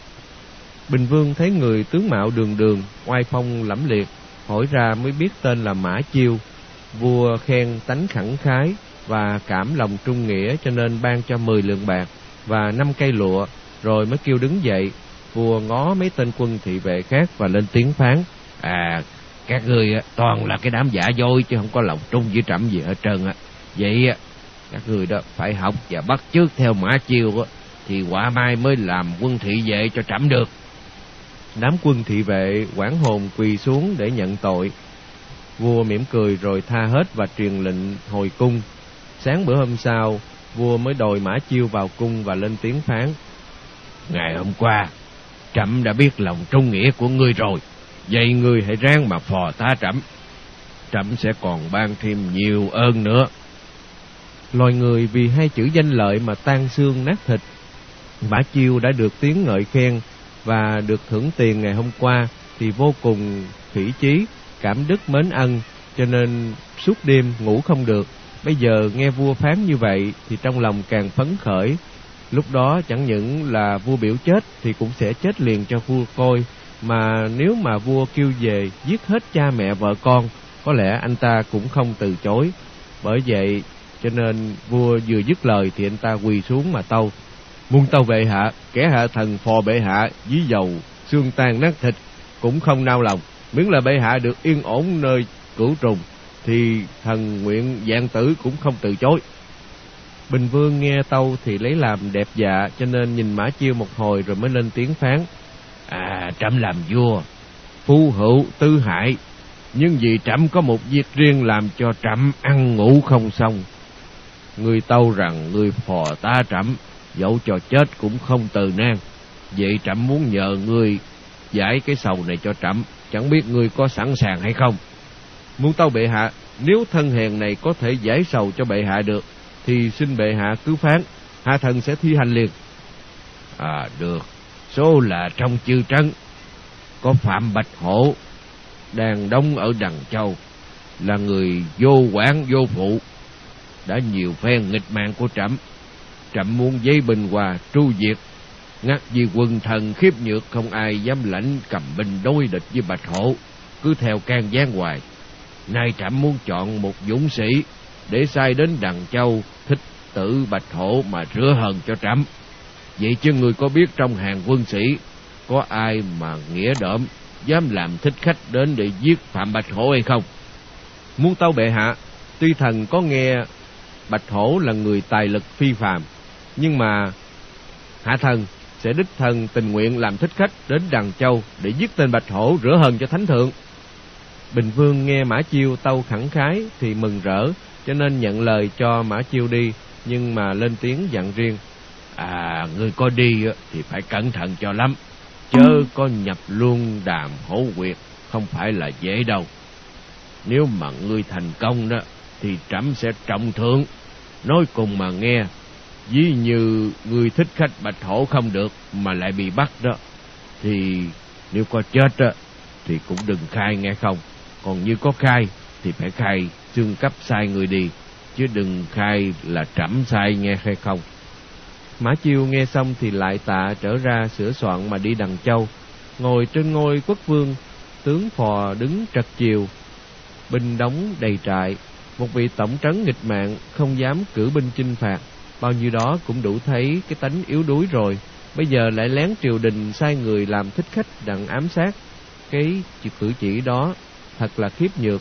Speaker 1: Bình Vương thấy người tướng mạo đường đường, oai phong lẫm liệt, hỏi ra mới biết tên là Mã Chiêu. Vua khen tánh khẳng khái và cảm lòng trung nghĩa, cho nên ban cho 10 lượng bạc và 5 cây lụa, rồi mới kêu đứng dậy. Vua ngó mấy tên quân thị vệ khác và lên tiếng phán: "Các ngươi toàn là cái đám giả dối, chứ không có lòng trung với trẫm gì hết trơn á. Vậy các ngươi đó phải học và bắt chước theo Mã Chiêu thì quả mai mới làm quân thị vệ cho trẫm được." Đám quân thị vệ hoảng hồn quỳ xuống để nhận tội. Vua mỉm cười rồi tha hết và truyền lệnh hồi cung. Sáng bữa hôm sau, vua mới đòi Mã Chiêu vào cung và lên tiếng phán: "Ngày hôm qua, trẫm đã biết lòng trung nghĩa của ngươi rồi. Vậy ngươi hãy ráng mà phò tá trẫm. Trẫm sẽ còn ban thêm nhiều ơn nữa." Loài người vì 2 chữ danh lợi mà tan xương nát thịt. Mã Chiêu đã được tiếng ngợi khen và được thưởng tiền ngày hôm qua thì vô cùng khỉ chí, cảm đức mến ân, cho nên suốt đêm ngủ không được. Bây giờ nghe vua phán như vậy thì trong lòng càng phấn khởi. Lúc đó chẳng những là vua biểu chết thì cũng sẽ chết liền cho vua coi, mà nếu mà vua kêu về giết hết cha mẹ vợ con, có lẽ anh ta cũng không từ chối. Bởi vậy cho nên vua vừa dứt lời thì anh ta quỳ xuống mà tâu: "Muôn tâu bệ hạ, kẻ hạ thần phò bệ hạ dí dầu xương tan nát thịt cũng không nao lòng, miễn là bệ hạ được yên ổn nơi cửu trùng thì thần nguyện vạn tử cũng không từ chối." Bình Vương nghe tâu thì lấy làm đẹp dạ, cho nên nhìn Mã Chiêu một hồi rồi mới lên tiếng phán: "Trẫm làm vua, phu hữu tư hại, nhưng vì trẫm có một việc riêng làm cho trẫm ăn ngủ không xong. Ngươi tâu rằng ngươi phò tá trẫm, dẫu cho chết cũng không từ nan. Vậy trẫm muốn nhờ ngươi giải cái sầu này cho trẫm, chẳng biết ngươi có sẵn sàng hay không?" "Muôn tâu bệ hạ, nếu thân hèn này có thể giải sầu cho bệ hạ được thì xin bệ hạ cứ phán, hạ thần sẽ thi hành liền." "Được. Số là trong chư trấn có Phạm Bạch Hổ đang đóng ở Đằng Châu, là người vô quản vô phụ, đã nhiều phen nghịch mạng của trẫm. Trẫm muốn giấy binh hòa tru diệt, ngắt vì quần thần khiếp nhược, không ai dám lãnh cầm binh đối địch với Bạch Hổ, cứ theo can gián hoài. Nay trẫm muốn chọn một dũng sĩ để sai đến Đằng Châu thích tử Bạch Hổ mà rửa hận cho trẫm. Vậy chứ người có biết trong hàng quân sĩ có ai mà nghĩa đỡm dám làm thích khách đến để giết Phạm Bạch Hổ hay không?" "Muôn tâu bệ hạ, tuy thần có nghe Bạch Hổ là người tài lực phi phàm, nhưng mà hạ thần sẽ đích thân tình nguyện làm thích khách đến Đằng Châu để giết tên Bạch Hổ rửa hận cho thánh thượng." Bình Vương nghe Mã Chiêu tâu khẳng khái thì mừng rỡ, cho nên nhận lời cho Mã Chiêu đi, nhưng mà lên tiếng dặn riêng: "Ngươi có đi thì phải cẩn thận cho lắm, chớ có nhập luôn Đàm Hổ Quyệt, không phải là dễ đâu. Nếu mà ngươi thành công đó thì trẫm sẽ trọng thưởng. Nói cùng mà nghe, ví như ngươi thích khách Bạch Hổ không được mà lại bị bắt đó, thì nếu có chết đó thì cũng đừng khai nghe không. Còn như có khai thì phải khai xương cấp sai người đi, chứ đừng khai là trẫm sai nghe hay không." Mã Chiêu nghe xong thì lại tạ trở ra sửa soạn mà đi Đằng Châu. Ngồi trên ngôi quốc vương, tướng phò đứng trật chiều, binh đóng đầy trại. Một vị tổng trấn nghịch mạng không dám cử binh chinh phạt, bao nhiêu đó cũng đủ thấy cái tánh yếu đuối rồi. Bây giờ lại lén triều đình sai người làm thích khách đặng ám sát. Cái cử chỉ đó thật là khiếp nhược.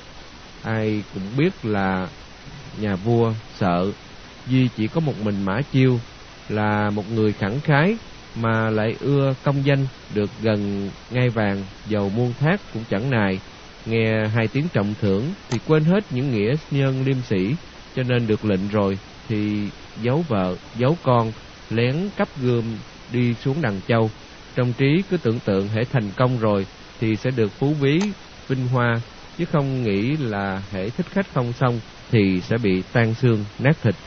Speaker 1: Ai cũng biết là nhà vua sợ, duy chỉ có một mình Mã Chiêu là một người khẳng khái mà lại ưa công danh, được gần ngai vàng dầu muôn thác cũng chẳng nài. Nghe 2 tiếng trọng thưởng thì quên hết những nghĩa nhân liêm sĩ, cho nên được lệnh rồi thì giấu vợ giấu con, lén cắp gươm đi xuống Đằng Châu. Trong trí cứ tưởng tượng hễ thành công rồi thì sẽ được phú quý vinh hoa, chứ không nghĩ là hễ thích khách không xong thì sẽ bị tan xương nát thịt.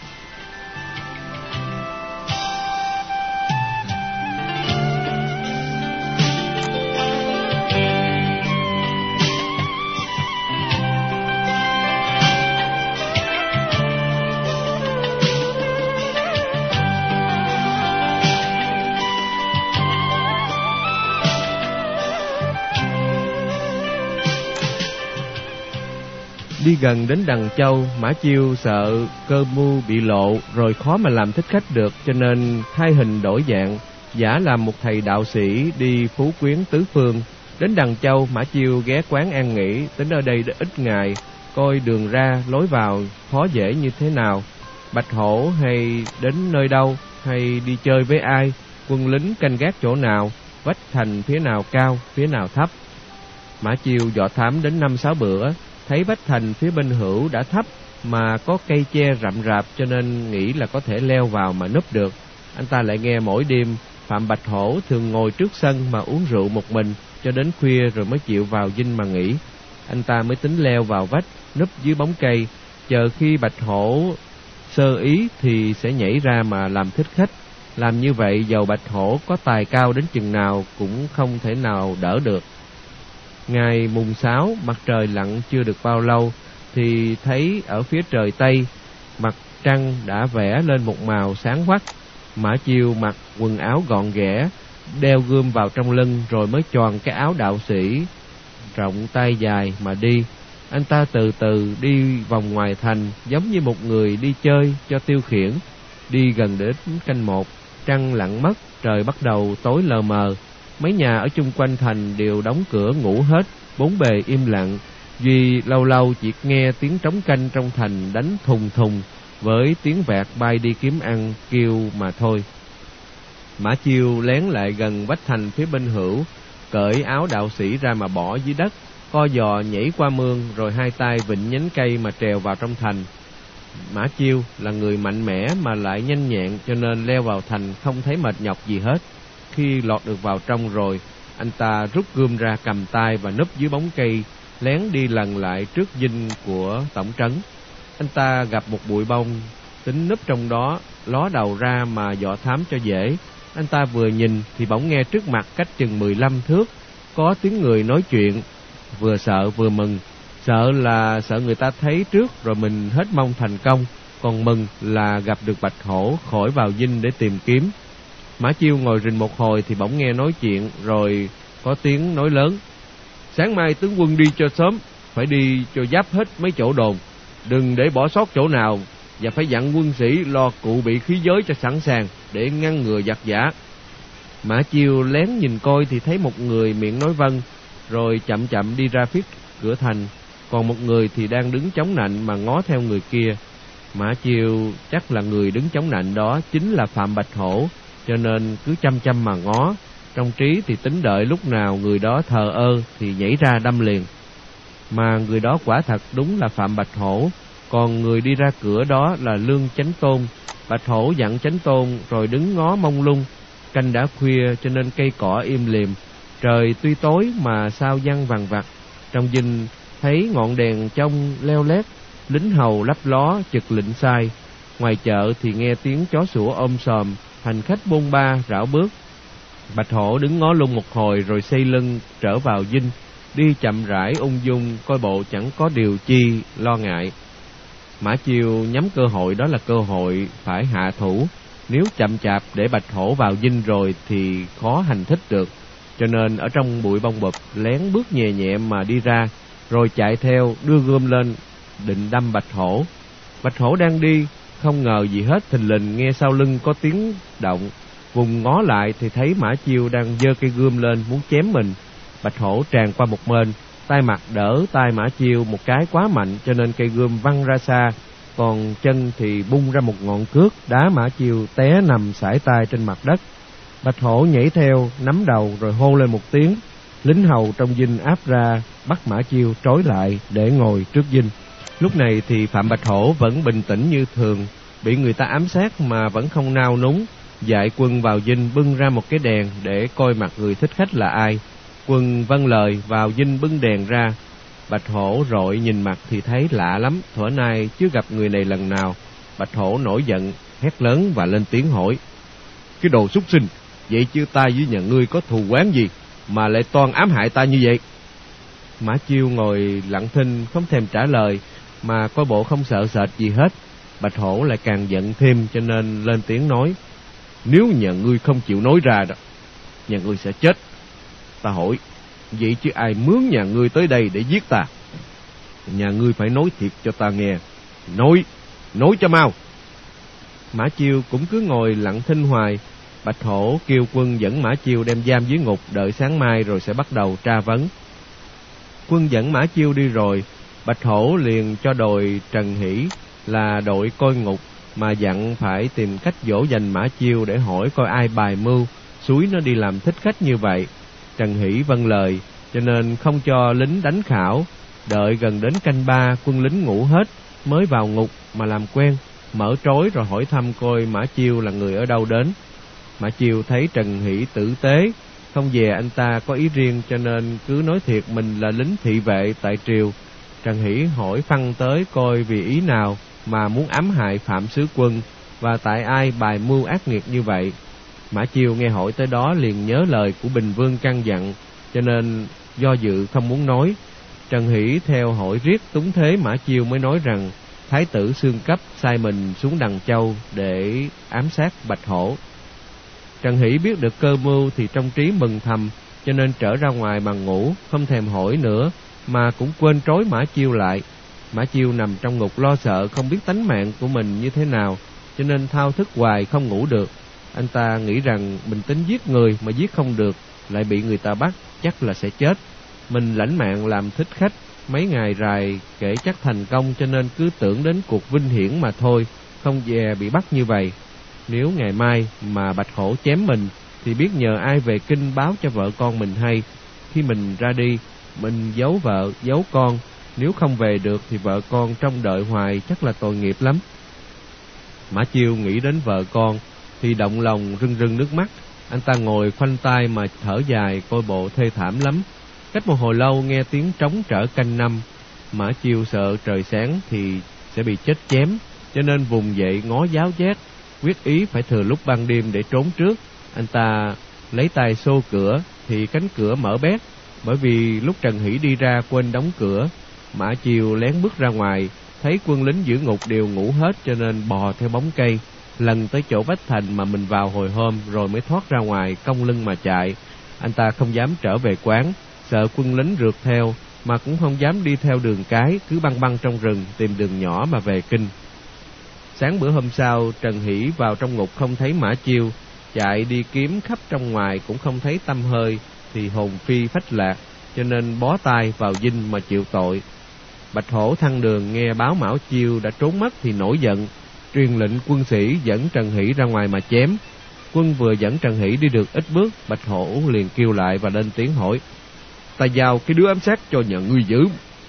Speaker 1: Đi gần đến Đằng Châu, Mã Chiêu sợ cơ mưu bị lộ rồi khó mà làm thích khách được, cho nên thay hình đổi dạng, giả làm một thầy đạo sĩ đi phú quyến tứ phương. Đến Đằng Châu, Mã Chiêu ghé quán an nghỉ, tính ở đây ít ngày, coi đường ra lối vào khó dễ như thế nào, Bạch Hổ hay đến nơi đâu, hay đi chơi với ai, quân lính canh gác chỗ nào, vách thành phía nào cao, phía nào thấp. Mã Chiêu dò thám đến 5-6 bữa, thấy vách thành phía bên hữu đã thấp mà có cây che rậm rạp, cho nên nghĩ là có thể leo vào mà núp được. Anh ta lại nghe mỗi đêm Phạm Bạch Hổ thường ngồi trước sân mà uống rượu một mình cho đến khuya rồi mới chịu vào dinh mà nghỉ. Anh ta mới tính leo vào vách, núp dưới bóng cây, chờ khi Bạch Hổ sơ ý thì sẽ nhảy ra mà làm thích khách. Làm như vậy dầu Bạch Hổ có tài cao đến chừng nào cũng không thể nào đỡ được. Ngày mùng 6, mặt trời lặn chưa được bao lâu thì thấy ở phía trời Tây, mặt trăng đã vẽ lên một màu sáng quắc. Mã Chiêu mặc quần áo gọn ghẽ, đeo gươm vào trong lưng rồi mới choàng cái áo đạo sĩ rộng tay dài mà đi. Anh ta từ từ đi vòng ngoài thành, giống như một người đi chơi cho tiêu khiển. Đi gần đến canh 1, trăng lặn mất, trời bắt đầu tối lờ mờ. Mấy nhà ở chung quanh thành đều đóng cửa ngủ hết, bốn bề im lặng, duy lâu lâu chỉ nghe tiếng trống canh trong thành đánh thùng thùng với tiếng vẹt bay đi kiếm ăn kêu mà thôi. Mã Chiêu lén lại gần vách thành phía bên hữu, cởi áo đạo sĩ ra mà bỏ dưới đất, co giò nhảy qua mương rồi hai tay vịn nhánh cây mà trèo vào trong thành. Mã Chiêu là người mạnh mẽ mà lại nhanh nhẹn, cho nên leo vào thành không thấy mệt nhọc gì hết. Khi lọt được vào trong rồi, anh ta rút gươm ra cầm tay và núp dưới bóng cây, lén đi lần lại trước dinh của tổng trấn. Anh ta gặp một bụi bông, tính núp trong đó, ló đầu ra mà dò thám cho dễ. Anh ta vừa nhìn thì bỗng nghe trước mặt cách chừng 15 thước có tiếng người nói chuyện, vừa sợ vừa mừng. Sợ là sợ người ta thấy trước rồi mình hết mong thành công, còn mừng là gặp được Bạch Hổ khỏi vào dinh để tìm kiếm. Mã Chiêu ngồi rình một hồi thì bỗng nghe nói chuyện, rồi có tiếng nói lớn: "Sáng mai tướng quân đi cho sớm, phải đi cho giáp hết mấy chỗ đồn, đừng để bỏ sót chỗ nào, và phải dặn quân sĩ lo cụ bị khí giới cho sẵn sàng để ngăn ngừa giặc giả." Mã Chiêu lén nhìn coi thì thấy một người miệng nói vâng, rồi chậm chậm đi ra phía cửa thành, còn một người thì đang đứng chống nạnh mà ngó theo người kia. Mã Chiêu chắc là người đứng chống nạnh đó chính là Phạm Bạch Hổ, cho nên cứ chăm chăm mà ngó, trong trí thì tính đợi lúc nào người đó thờ ơ thì nhảy ra đâm liền. Mà người đó quả thật đúng là Phạm Bạch Hổ, còn người đi ra cửa đó là Lương Chánh Tôn. Bạch Hổ dặn Chánh Tôn rồi đứng ngó mông lung. Canh đã khuya cho nên cây cỏ im lìm, trời tuy tối mà sao văng vằng vặc. Trong dinh thấy ngọn đèn trông leo lét, lính hầu lấp ló chực lịnh sai. Ngoài chợ thì nghe tiếng chó sủa ôm sòm, hành khách bôn ba rảo bước. Bạch Hổ đứng ngó lung một hồi rồi xây lưng trở vào dinh, đi chậm rãi ung dung, coi bộ chẳng có điều chi lo ngại. Mã Chiêu nhắm cơ hội đó là cơ hội phải hạ thủ, nếu chậm chạp để Bạch Hổ vào dinh rồi thì khó hành thích được, cho nên ở trong bụi bông bụp lén bước nhẹ nhẹ mà đi ra, rồi chạy theo đưa gươm lên định đâm Bạch Hổ. Bạch Hổ đang đi không ngờ gì hết, thình lình nghe sau lưng có tiếng động, vùng ngó lại thì thấy Mã Chiêu đang giơ cây gươm lên muốn chém mình. Bạch Hổ tràn qua một bên, tay mặt đỡ tay Mã Chiêu một cái quá mạnh cho nên cây gươm văng ra xa, còn chân thì bung ra một ngọn cước đá Mã Chiêu té nằm sải tay trên mặt đất. Bạch Hổ nhảy theo nắm đầu rồi hô lên một tiếng. Lính hầu trong dinh áp ra bắt Mã Chiêu trói lại để ngồi trước dinh. Lúc này thì Phạm Bạch Hổ vẫn bình tĩnh như thường, bị người ta ám sát mà vẫn không nao núng. Dạy quân vào dinh bưng ra một cái đèn để coi mặt người thích khách là ai. Quân vâng lời vào dinh bưng đèn ra. Bạch Hổ rọi nhìn mặt thì thấy lạ lắm, thuở nay chưa gặp người này lần nào. Bạch Hổ nổi giận, hét lớn và lên tiếng hỏi: "Cái đồ súc sinh, vậy chứ ta với nhà ngươi có thù oán gì mà lại toan ám hại ta như vậy?" Mã Chiêu ngồi lặng thinh không thèm trả lời, mà coi bộ không sợ sệt gì hết. Bạch Hổ lại càng giận thêm cho nên lên tiếng nói: "Nếu nhà ngươi không chịu nói ra đó, nhà ngươi sẽ chết. Ta hỏi, vậy chứ ai mướn nhà ngươi tới đây để giết ta?"
Speaker 3: nhà ngươi phải nói thiệt cho ta nghe. Nói cho mau.
Speaker 1: Mã Chiêu cũng cứ ngồi lặng thinh hoài. Bạch Hổ kêu quân dẫn Mã Chiêu đem giam dưới ngục, đợi sáng mai rồi sẽ bắt đầu tra vấn. Quân dẫn Mã Chiêu đi rồi, Bạch Hổ liền cho đội Trần Hỷ là đội coi ngục mà dặn phải tìm cách dỗ dành Mã Chiêu để hỏi coi ai bài mưu xúi nó đi làm thích khách như vậy. Trần Hỷ vâng lời, cho nên không cho lính đánh khảo. Đợi gần đến canh 3, quân lính ngủ hết mới vào ngục mà làm quen, mở trối rồi hỏi thăm coi Mã Chiêu là người ở đâu đến. Mã Chiêu thấy Trần Hỷ tử tế, không dè anh ta có ý riêng, cho nên cứ nói thiệt mình là lính thị vệ tại triều. Trần Hỷ hỏi phăng tới coi vì ý nào mà muốn ám hại Phạm Sứ Quân, và tại ai bài mưu ác nghiệt như vậy. Mã Chiêu nghe hỏi tới đó liền nhớ lời của Bình Vương căn dặn, cho nên do dự không muốn nói. Trần Hỷ theo hỏi riết túng thế, Mã Chiêu mới nói rằng Thái tử Xương Cấp sai mình xuống Đằng Châu để ám sát Bạch Hổ. Trần Hỷ biết được cơ mưu thì trong trí mừng thầm, cho nên trở ra ngoài mà ngủ, không thèm hỏi nữa, mà cũng quên trói Mã Chiêu lại. Mã Chiêu nằm trong ngục lo sợ không biết tánh mạng của mình như thế nào, cho nên thao thức hoài không ngủ được. Anh ta nghĩ rằng mình tính giết người mà giết không được, lại bị người ta bắt, chắc là sẽ chết. Mình lãnh mạng làm thích khách mấy ngày rày kể chắc thành công, cho nên cứ tưởng đến cuộc vinh hiển mà thôi, không dè bị bắt như vậy. Nếu ngày mai mà Bạch Hổ chém mình thì biết nhờ ai về kinh báo cho vợ con mình hay. Khi mình ra đi, mình giấu vợ, giấu con, nếu không về được thì vợ con trông đợi hoài chắc là tội nghiệp lắm. Mã Chiêu nghĩ đến vợ con thì động lòng rưng rưng nước mắt. Anh ta ngồi khoanh tay mà thở dài, coi bộ thê thảm lắm. Cách một hồi lâu nghe tiếng trống trở canh 5. Mã Chiêu sợ trời sáng thì sẽ bị chết chém, cho nên vùng dậy ngó giáo giác, quyết ý phải thừa lúc ban đêm để trốn trước. Anh ta lấy tay xô cửa thì cánh cửa mở bét, bởi vì lúc Trần Hỷ đi ra quên đóng cửa. Mã Chiêu lén bước ra ngoài, thấy quân lính giữ ngục đều ngủ hết, cho nên bò theo bóng cây, lần tới chỗ vách thành mà mình vào hồi hôm, rồi mới thoát ra ngoài, cong lưng mà chạy. Anh ta không dám trở về quán, sợ quân lính rượt theo, mà cũng không dám đi theo đường cái, cứ băng băng trong rừng tìm đường nhỏ mà về kinh. Sáng bữa hôm sau, Trần Hỷ vào trong ngục không thấy Mã Chiêu, chạy đi kiếm khắp trong ngoài cũng không thấy tăm hơi, thì hồn phi phách lạc, cho nên bó tay vào dinh mà chịu tội. Bạch Hổ Thăng Đường nghe báo Mã Chiêu đã trốn mất thì nổi giận, truyền lệnh quân sĩ dẫn Trần Hỷ ra ngoài mà chém. Quân vừa dẫn Trần Hỷ đi được ít bước, Bạch Hổ liền kêu lại và lên tiếng hỏi: ta giao cái đứa ám sát cho nhà ngươi giữ,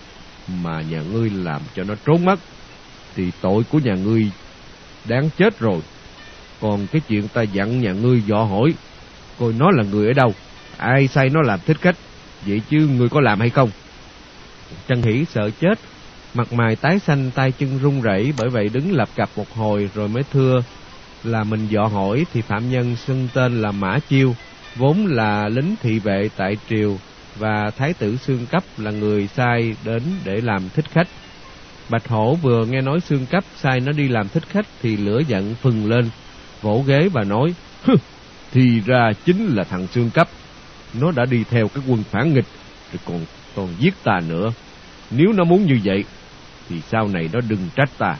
Speaker 1: mà nhà ngươi làm cho nó trốn mất, thì tội của nhà ngươi đáng chết rồi. Còn cái chuyện ta dặn nhà ngươi dò hỏi coi nó là người ở đâu, ai sai nó làm thích khách, vậy chứ ngươi có làm hay không? Trần Hỷ sợ chết, mặt mày tái xanh, tay chân run rẩy, bởi vậy đứng lập cập một hồi rồi mới thưa là mình dò hỏi thì phạm nhân xưng tên là Mã Chiêu, vốn là lính thị vệ tại triều, và Thái tử Xương Cấp là người sai đến để làm thích khách. Bạch Hổ vừa nghe nói Xương Cấp sai nó đi làm thích khách thì lửa giận phừng lên, vỗ ghế và nói: thì ra chính là thằng Xương Cấp, nó đã đi theo các quân phản nghịch rồi còn giết ta nữa. Nếu nó muốn như vậy thì sau này nó đừng trách ta.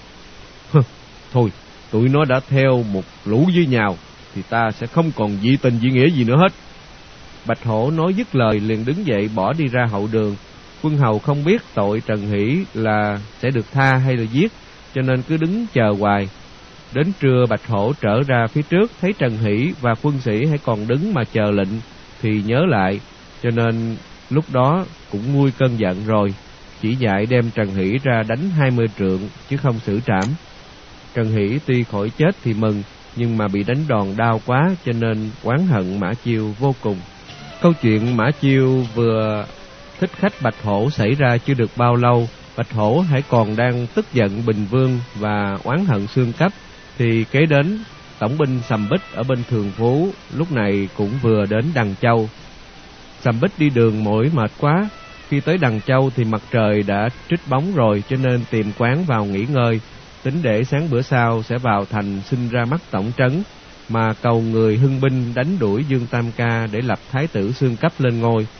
Speaker 1: Thôi, tụi nó đã theo một lũ với nhau thì ta sẽ không còn dị tình dị nghĩa gì nữa hết. Bạch Hổ nói dứt lời liền đứng dậy bỏ đi ra hậu đường. Quân hầu không biết tội Trần Hỷ là sẽ được tha hay là giết, cho nên cứ đứng chờ hoài. Đến trưa Bạch Hổ trở ra phía trước, thấy Trần Hỷ và quân sĩ hãy còn đứng mà chờ lệnh thì nhớ lại, cho nên lúc đó cũng nguôi cơn giận rồi, chỉ dạy đem Trần Hỷ ra đánh 20 trượng chứ không xử trảm. Trần Hỷ tuy khỏi chết thì mừng, nhưng mà bị đánh đòn đau quá, cho nên oán hận Mã Chiêu vô cùng. Câu chuyện Mã Chiêu vừa thích khách Bạch Hổ xảy ra chưa được bao lâu, Bạch Hổ hãy còn đang tức giận Bình Vương và oán hận Xương Cấp, thì kế đến tổng binh Sầm Bích ở bên Thường Phú lúc này cũng vừa đến Đằng Châu. Sầm Bích đi đường mỏi mệt quá, khi tới Đằng Châu thì mặt trời đã trích bóng rồi, cho nên tìm quán vào nghỉ ngơi, tính để sáng bữa sau sẽ vào thành xin ra mắt tổng trấn, mà cầu người hưng binh đánh đuổi Dương Tam Ca để lập Thái tử Xương Cấp lên ngôi.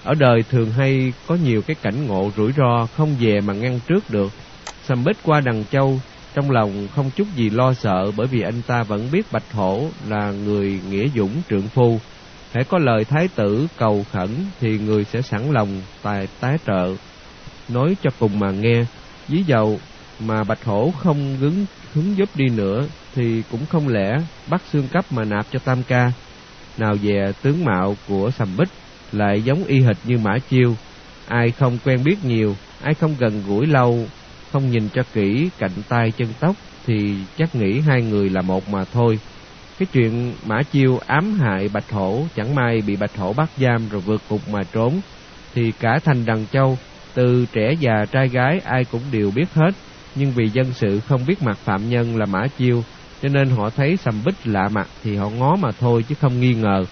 Speaker 1: Ở đời thường hay có nhiều cái cảnh ngộ rủi ro không về mà ngăn trước được. Sầm Bích qua Đằng Châu, trong lòng không chút gì lo sợ, bởi vì anh ta vẫn biết Bạch Hổ là người nghĩa dũng trượng phu. Hễ có lời thái tử cầu khẩn thì người sẽ sẵn lòng tái trợ. Nói cho cùng mà nghe, ví dụ mà Bạch Hổ không hứng giúp đi nữa thì cũng không lẽ bắt xương cấp mà nạp cho Tam Ca. Nào về tướng mạo của Sầm Bích lại giống y hệt như Mã Chiêu. Ai không quen biết nhiều, ai không gần gũi lâu, không nhìn cho kỹ cạnh tay chân tóc thì chắc nghĩ hai người là một mà thôi. Cái chuyện Mã Chiêu ám hại Bạch Hổ, chẳng may bị Bạch Hổ bắt giam rồi vượt cục mà trốn, thì cả thành Đằng Châu, từ trẻ già trai gái ai cũng đều biết hết. Nhưng vì dân sự không biết mặt phạm nhân là Mã Chiêu, cho nên họ thấy Sầm Bích lạ mặt thì họ ngó mà thôi chứ không nghi ngờ.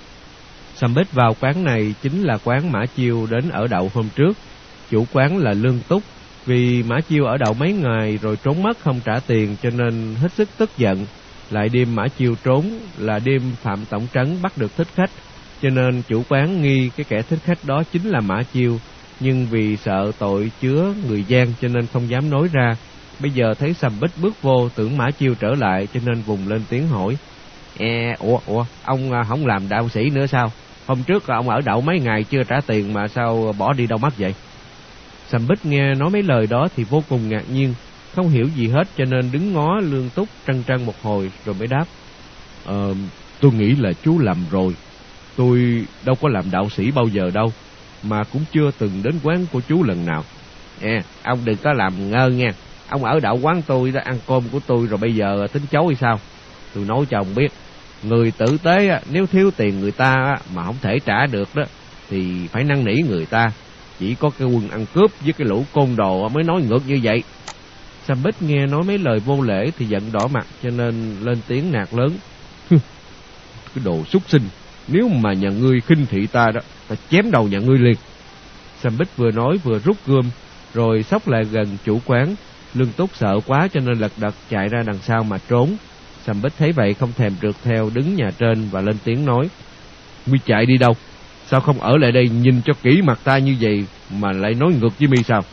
Speaker 1: Sầm Bích vào quán này chính là quán Mã Chiêu đến ở đậu hôm trước. Chủ quán là Lương Túc, vì Mã Chiêu ở đậu mấy ngày rồi trốn mất không trả tiền cho nên hết sức tức giận. Lại đêm Mã Chiêu trốn là đêm Phạm Tổng Trấn bắt được thích khách, cho nên chủ quán nghi cái kẻ thích khách đó chính là Mã Chiêu. Nhưng vì sợ tội chứa người gian cho nên không dám nói ra. Bây giờ thấy Sầm Bích bước vô tưởng Mã Chiêu trở lại cho nên vùng lên tiếng hỏi: Ủa, ông không làm đạo sĩ nữa sao? Hôm trước ông ở đậu mấy ngày chưa trả tiền mà sao bỏ đi đâu mất vậy? Sầm Bích nghe nói mấy lời đó thì vô cùng ngạc nhiên, không hiểu gì hết cho nên đứng ngó Lương Túc trân một hồi rồi mới đáp: Tôi nghĩ là chú lầm rồi. Tôi đâu có làm đạo sĩ bao giờ đâu, mà cũng chưa từng đến quán của chú lần nào. Ông đừng có làm ngơ nha. Ông ở đậu quán tôi đã ăn cơm của tôi rồi bây giờ tính chối hay sao? Tôi nói cho ông biết, người tử tế nếu thiếu tiền người ta mà không thể trả được đó thì phải năn nỉ người ta. Chỉ có cái quân ăn cướp với cái lũ côn đồ mới nói ngược như vậy. Sầm Bích nghe nói mấy lời vô lễ thì giận đỏ mặt cho nên lên tiếng nạt lớn: Cái đồ súc sinh, nếu mà nhà ngươi khinh thị ta đó, ta chém đầu nhà ngươi liền. Sầm Bích vừa nói vừa rút gươm rồi xốc lại gần chủ quán. Lương Túc sợ quá cho nên lật đật chạy ra đằng sau mà trốn. Sầm Bích thấy vậy không thèm rượt theo, đứng nhà trên và lên tiếng nói: Mi chạy đi đâu? Sao không ở lại đây nhìn cho kỹ mặt ta như vậy mà lại nói ngược với mi sao?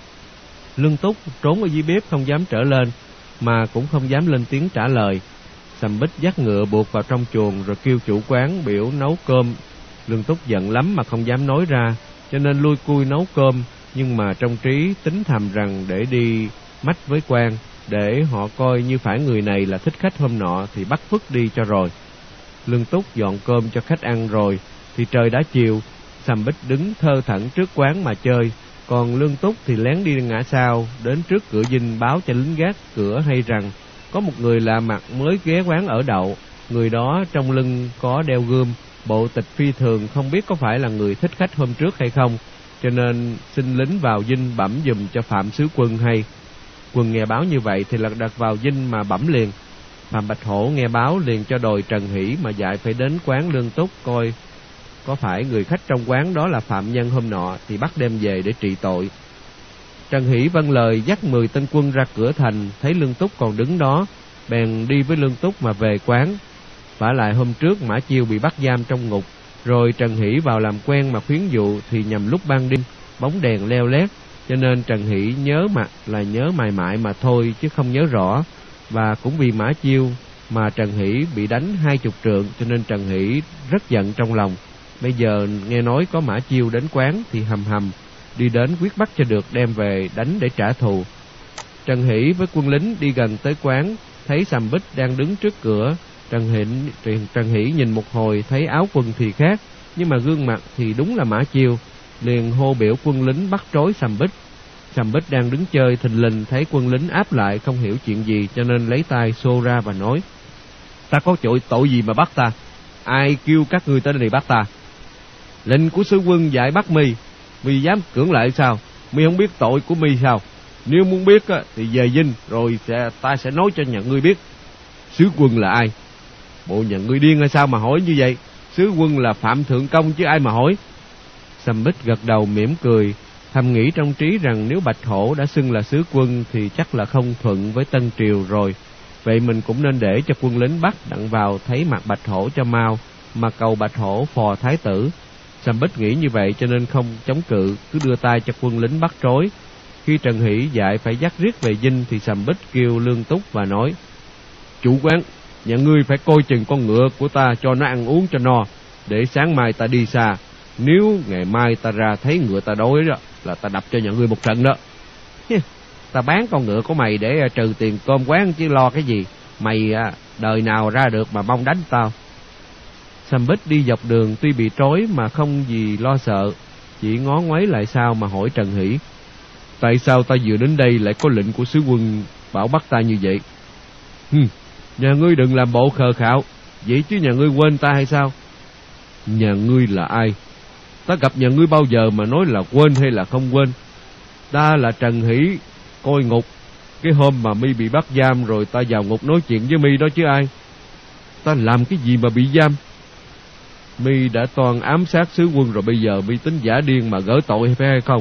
Speaker 1: Lương Túc trốn ở dưới bếp không dám trở lên, mà cũng không dám lên tiếng trả lời. Sầm Bích dắt ngựa buộc vào trong chuồng rồi kêu chủ quán biểu nấu cơm. Lương Túc giận lắm mà không dám nói ra, cho nên lui cui nấu cơm, nhưng mà trong trí tính thầm rằng để đi mách với quan, để họ coi như phải người này là thích khách hôm nọ thì bắt phức đi cho rồi. Lương Túc dọn cơm cho khách ăn rồi thì trời đã chiều. Sầm Bích đứng thơ thẩn trước quán mà chơi, còn Lương Túc thì lén đi ngã sau đến trước cửa dinh báo cho lính gác cửa hay rằng có một người lạ mặt mới ghé quán ở đậu. Người đó trong lưng có đeo gươm, bộ tịch phi thường, không biết có phải là người thích khách hôm trước hay không, cho nên xin lính vào dinh bẩm giùm cho Phạm Sứ Quân hay. Quân nghe báo như vậy thì lật đật vào dinh mà bẩm liền. Phạm Bạch Hổ nghe báo liền cho đòi Trần Hỷ mà dạy phải đến quán Lương Túc coi có phải người khách trong quán đó là phạm nhân hôm nọ thì bắt đem về để trị tội. Trần Hỷ vâng lời dắt 10 tên quân ra cửa thành, thấy Lương Túc còn đứng đó, bèn đi với Lương Túc mà về quán. Vả lại hôm trước Mã Chiêu bị bắt giam trong ngục, rồi Trần Hỷ vào làm quen mà khuyến dụ thì nhằm lúc ban đêm, bóng đèn leo lét, cho nên Trần Hỷ nhớ mặt là nhớ mài mại mà thôi chứ không nhớ rõ. Và cũng vì Mã Chiêu mà Trần Hỷ bị đánh 20 trượng, cho nên Trần Hỷ rất giận trong lòng. Bây giờ nghe nói có Mã Chiêu đến quán thì hầm đi đến quyết bắt cho được đem về đánh để trả thù. Trần Hỷ với quân lính đi gần tới quán, thấy Sầm Bích đang đứng trước cửa. Trần Hỷ nhìn một hồi thấy áo quần thì khác, nhưng mà gương mặt thì đúng là Mã Chiêu, liền hô biểu quân lính bắt trói Sầm Bích. Sầm Bích đang đứng chơi thình lình thấy quân lính áp lại không hiểu chuyện gì, cho nên lấy tay xô ra và nói: Ta có tội gì mà bắt ta? Ai kêu các ngươi tới đây bắt ta? Lệnh của sứ quân dạy bắt mi dám cưỡng lại sao? Mi không biết tội của mi sao? Nếu muốn biết thì về dinh rồi ta sẽ nói cho nhà ngươi biết. Sứ quân là ai? Bộ nhà ngươi điên hay sao mà hỏi như vậy? Sứ quân là Phạm Thượng Công chứ ai mà hỏi. Sầm Bích gật đầu mỉm cười, thầm nghĩ trong trí rằng nếu Bạch Hổ đã xưng là sứ quân thì chắc là không thuận với Tân Triều rồi. Vậy mình cũng nên để cho quân lính bắt đặng vào thấy mặt Bạch Hổ cho mau, mà cầu Bạch Hổ phò thái tử. Sầm Bích nghĩ như vậy cho nên không chống cự, cứ đưa tay cho quân lính bắt trối. Khi Trần Hỷ dạy phải dắt riết về dinh thì Sầm Bích kêu Lương Túc và nói: Chủ quán, nhà ngươi phải coi chừng con ngựa của ta cho nó ăn uống cho no, để sáng mai ta đi xa. Nếu ngày mai ta ra thấy ngựa ta đói đó là ta đập cho nhà ngươi một trận đó. Ta bán con ngựa của mày để trừ tiền cơm quán chứ lo cái gì. Mày đời nào ra được mà mong đánh tao. Sầm Bích đi dọc đường tuy bị trói mà không gì lo sợ, chỉ ngó ngoáy lại sau mà hỏi Trần Hỷ: Tại sao ta vừa đến đây lại có lệnh của sứ quân bảo bắt ta như vậy? Nhà ngươi đừng làm bộ khờ khạo, vậy chứ nhà ngươi quên ta hay sao? Nhà ngươi là ai? Ta gặp nhà ngươi bao giờ mà nói là quên hay là không quên? Ta là Trần Hỷ, coi ngục. Cái hôm mà mi bị bắt giam rồi ta vào ngục nói chuyện với mi đó chứ ai. Ta làm cái gì mà bị giam? Mi đã toan ám sát sứ quân rồi, bây giờ mi tính giả điên mà gỡ tội phải hay không?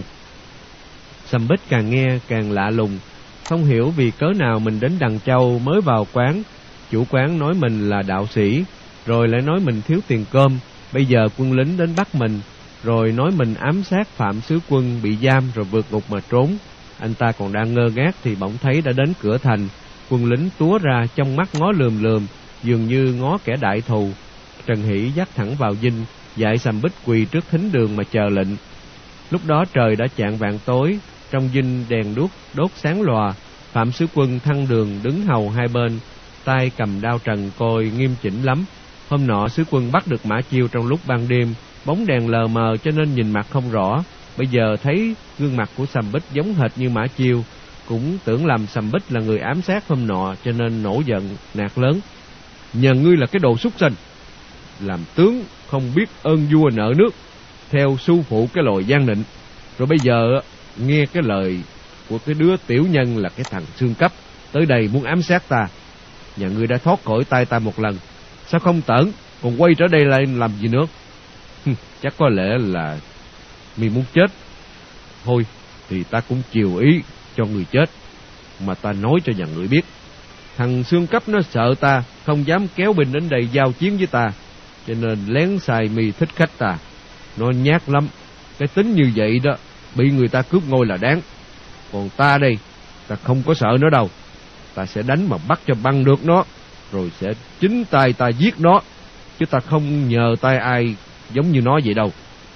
Speaker 1: Sầm Bích càng nghe càng lạ lùng, không hiểu vì cớ nào mình đến Đằng Châu mới vào quán. Chủ quán nói mình là đạo sĩ, rồi lại nói mình thiếu tiền cơm. Bây giờ quân lính đến bắt mình, rồi nói mình ám sát Phạm sứ quân bị giam rồi vượt ngục mà trốn. Anh ta còn đang ngơ ngác thì bỗng thấy đã đến cửa thành. Quân lính túa ra, trong mắt ngó lườm lườm, dường như ngó kẻ đại thù. Trần Hỷ dắt thẳng vào dinh, dạy Sầm Bích quỳ trước thính đường mà chờ lệnh. Lúc đó trời đã chạng vạng tối, trong dinh đèn đuốc đốt sáng lòa. Phạm sứ quân thăng đường đứng hầu hai bên, tay cầm đao trần coi nghiêm chỉnh lắm. Hôm nọ sứ quân bắt được Mã Chiêu trong lúc ban đêm, bóng đèn lờ mờ cho nên nhìn mặt không rõ. Bây giờ thấy gương mặt của Sầm Bích giống hệt như Mã Chiêu, cũng tưởng lầm Sầm Bích là người ám sát hôm nọ, cho nên nổi giận nạt lớn: Nhà ngươi là cái đồ súc sinh, làm tướng không biết ơn vua nợ nước, theo su phụ cái lồi gian nịnh. Rồi bây giờ nghe cái lời của cái đứa tiểu nhân là cái thằng xương cấp tới đây muốn ám sát ta. Nhà ngươi đã thoát khỏi tay ta một lần, sao không tởn còn quay trở đây lại làm gì nữa? Chắc có lẽ là mi muốn chết. Thôi thì ta cũng chiều ý cho người chết, mà ta nói cho nhà ngươi biết, thằng xương cấp nó sợ ta, không dám kéo binh đến đây giao chiến với ta, cho nên lén xài mi thích khách ta. Nó nhát lắm, cái tính như vậy đó bị người ta cướp ngôi là đáng. Còn ta đây, ta không có sợ nó đâu. Ta sẽ đánh mà bắt cho băng được nó, rồi sẽ chính tay ta giết nó, chứ ta không nhờ tay ai giống như nó vậy đâu.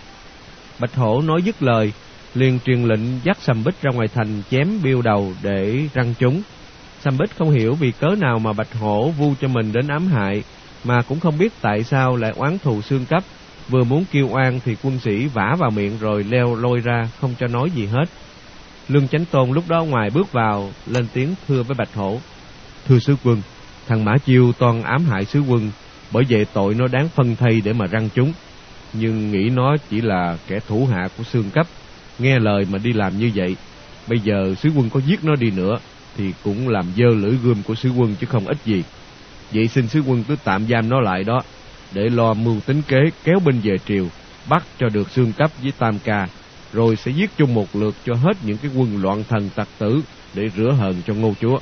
Speaker 1: Bạch Hổ nói dứt lời, liền truyền lệnh dắt Sầm Bích ra ngoài thành chém biêu đầu để răng chúng. Sầm Bích không hiểu vì cớ nào mà Bạch Hổ vu cho mình đến ám hại, mà cũng không biết tại sao lại oán thù xương cấp. Vừa muốn kêu oan thì quân sĩ vả vào miệng rồi leo lôi ra, không cho nói gì hết. Lương Chánh Tôn lúc đó ngoài bước vào, lên tiếng thưa với Bạch Hổ: Thưa sứ quân, thằng Mã Chiêu toan ám hại sứ quân, bởi vậy tội nó đáng phân thây để mà răng chúng. Nhưng nghĩ nó chỉ là kẻ thủ hạ của xương cấp, nghe lời mà đi làm như vậy. Bây giờ sứ quân có giết nó đi nữa thì cũng làm dơ lưỡi gươm của sứ quân chứ không ích gì. Vậy xin sứ quân cứ tạm giam nó lại đó, để lo mưu tính kế kéo binh về triều, bắt cho được xương cấp với Tam Ca, rồi sẽ giết chung một lượt cho hết những cái quân loạn thần tặc tử, để rửa hờn cho Ngô chúa.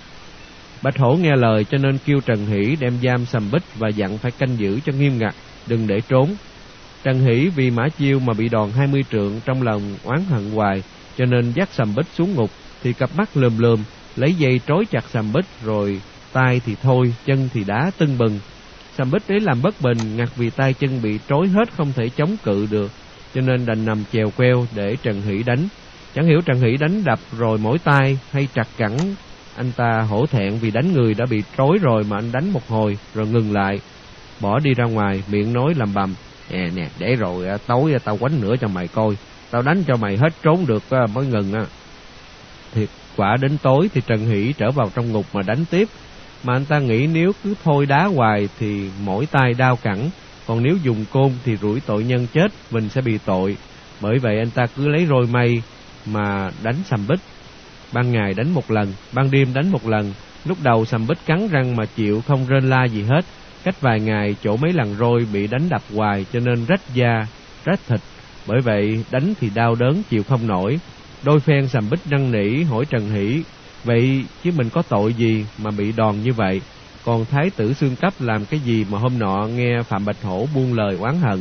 Speaker 1: Bạch Hổ nghe lời cho nên kêu Trần Hỷ đem giam Sầm Bích và dặn phải canh giữ cho nghiêm ngặt, đừng để trốn. Trần Hỷ vì Mã Chiêu mà bị đòn 20 trượng, trong lòng oán hận hoài, cho nên dắt Sầm Bích xuống ngục, thì cặp mắt lườm lườm, lấy dây trói chặt Sầm Bích, rồi tay thì thôi, chân thì đá tưng bừng. Sầm Bích ấy làm bất bình, ngặt vì tay chân bị trói hết không thể chống cự được, cho nên đành nằm chèo queo để Trần Hỷ đánh. Chẳng hiểu Trần Hỷ đánh đập rồi mỏi tay hay trật cẳng. Anh ta hổ thẹn vì đánh người đã bị trói rồi mà anh đánh một hồi rồi ngừng lại, bỏ đi ra ngoài, miệng nói lầm bầm: Nè, để rồi tối tao quánh nữa cho mày coi, tao đánh cho mày hết trốn được mới ngừng á. Thiệt quả đến tối thì Trần Hỷ trở vào trong ngục mà đánh tiếp, mà anh ta nghĩ nếu cứ thôi đá hoài thì mỗi tay đau cẳng, còn nếu dùng côn thì rủi tội nhân chết, mình sẽ bị tội. Bởi vậy anh ta cứ lấy roi mây mà đánh Sầm Bích. Ban ngày đánh một lần, ban đêm đánh một lần. Lúc đầu Sầm Bích cắn răng mà chịu, không rên la gì hết. Cách vài ngày chỗ mấy lần roi bị đánh đập hoài cho nên rách da, rách thịt. Bởi vậy đánh thì đau đớn chịu không nổi. Đôi phen Sầm Bích năn nỉ hỏi Trần Hỷ: Vậy chứ mình có tội gì mà bị đòn như vậy? Còn thái tử xương cấp làm cái gì mà hôm nọ nghe Phạm Bạch Hổ buông lời oán hận?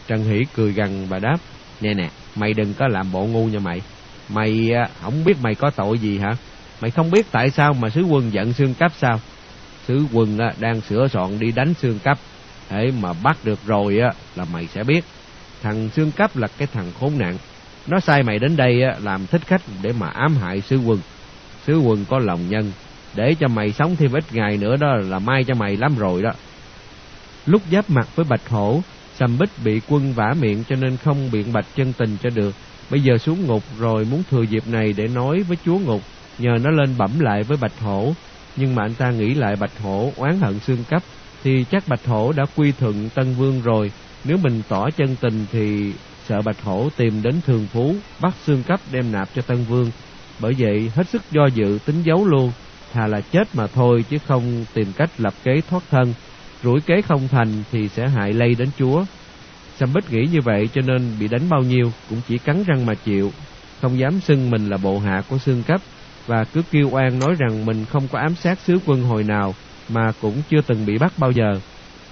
Speaker 3: Trần Hỷ cười gằn và đáp: Nè, mày đừng có làm bộ ngu nha mày. Mày không biết mày có tội gì hả? Mày không biết tại sao mà sứ quân giận Xương Cấp sao? Sứ quân đang sửa soạn đi đánh Xương Cấp. Thế mà bắt được rồi là mày sẽ biết. Thằng Xương Cấp là cái thằng khốn nạn. Nó sai mày đến đây làm thích khách để mà ám hại sứ quân. Sứ quân có lòng nhân, để cho mày sống thêm ít ngày nữa đó là may cho mày lắm rồi đó. Lúc giáp mặt với Bạch Hổ, Sầm Bích bị quân vả miệng cho nên không biện bạch chân tình cho được. Bây giờ xuống ngục rồi muốn thừa dịp này để nói với chúa ngục, nhờ nó lên bẩm lại với Bạch Hổ. Nhưng mà anh ta nghĩ lại Bạch Hổ oán hận Xương Cấp, thì chắc Bạch Hổ đã quy thuận Tân Vương rồi. Nếu mình tỏ chân tình thì sợ Bạch Hổ tìm đến Thường Phú, bắt Xương Cấp đem nạp cho Tân Vương. Bởi vậy hết sức do dự tính giấu luôn, thà là chết mà thôi chứ không tìm cách lập kế thoát thân. Rủi kế không thành thì sẽ hại lây đến chúa. Sầm Bích nghĩ như vậy cho nên bị đánh bao nhiêu cũng chỉ cắn răng mà chịu, không dám xưng mình là bộ hạ của Xương Cấp, và cứ kêu oan nói rằng mình không có ám sát sứ quân hồi nào, mà cũng chưa từng bị bắt bao giờ.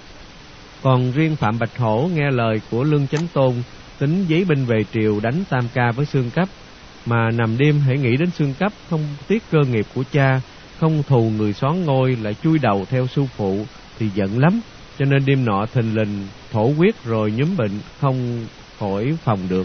Speaker 3: Còn riêng Phạm Bạch Hổ nghe lời của Lương Chánh Tôn, tính giấy binh về triều đánh Tam Ca với Xương Cấp, mà nằm đêm hãy nghĩ đến Xương Cấp không tiếc cơ nghiệp của cha, không thù người soán ngôi lại chui đầu theo sư phụ thì giận lắm, cho nên đêm nọ thình lình thổ huyết rồi nhúm bệnh không khỏi phòng được.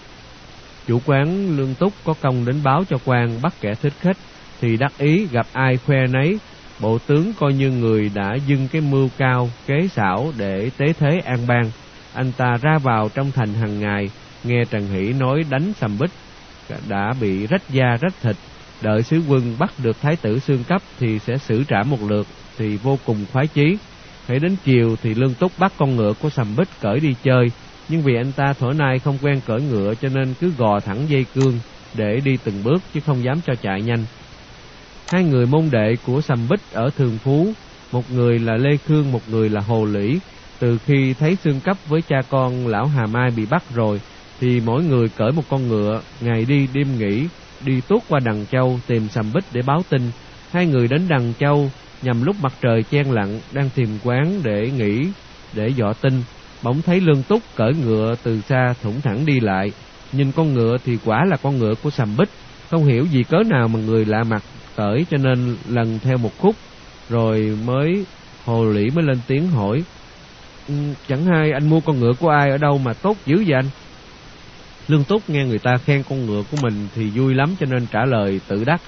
Speaker 3: Chủ quán Lương Túc có công đến báo cho quan bắt kẻ thích khách, thì đắc ý gặp ai khoe nấy. Bộ tướng coi như người đã dưng cái mưu cao kế xảo để tế thế an bang. Anh ta ra vào trong thành hàng ngày, nghe Trần Hỷ nói đánh Sầm Bích đã bị rách da rách thịt, đợi sứ quân bắt được thái tử Xương Cấp thì sẽ xử trảm một lượt, thì vô cùng khoái chí. Hãy đến chiều thì Lương Túc bắt con ngựa của Sầm Bích cởi đi chơi, nhưng vì anh ta thuở nay không quen cởi ngựa cho nên cứ gò thẳng dây cương để đi từng bước chứ không dám cho chạy nhanh. Hai người môn đệ của Sầm Bích ở Thường Phú, một người là Lê Khương, một người là Hồ Lũy, từ khi thấy Xương Cấp với cha con lão Hà Mai bị bắt rồi thì mỗi người cởi một con ngựa, ngày đi đêm nghỉ, đi tuốt qua Đằng Châu tìm Sầm Bích để báo tin. Hai người đến Đằng Châu nhằm lúc mặt trời chen lặn, đang tìm quán để nghỉ để dọ tin, bỗng thấy Lương Túc cởi ngựa từ xa thủng thẳng đi lại. Nhìn con ngựa thì quả là con ngựa của Sầm Bích, không hiểu vì cớ nào mà người lạ mặt cởi, cho nên lần theo một khúc rồi Hồ Lũy mới lên tiếng hỏi: chẳng hay anh mua con ngựa của ai ở đâu mà tốt dữ vậy anh? Lương Túc nghe người ta khen con ngựa của mình thì vui lắm, cho nên trả lời tự đắc: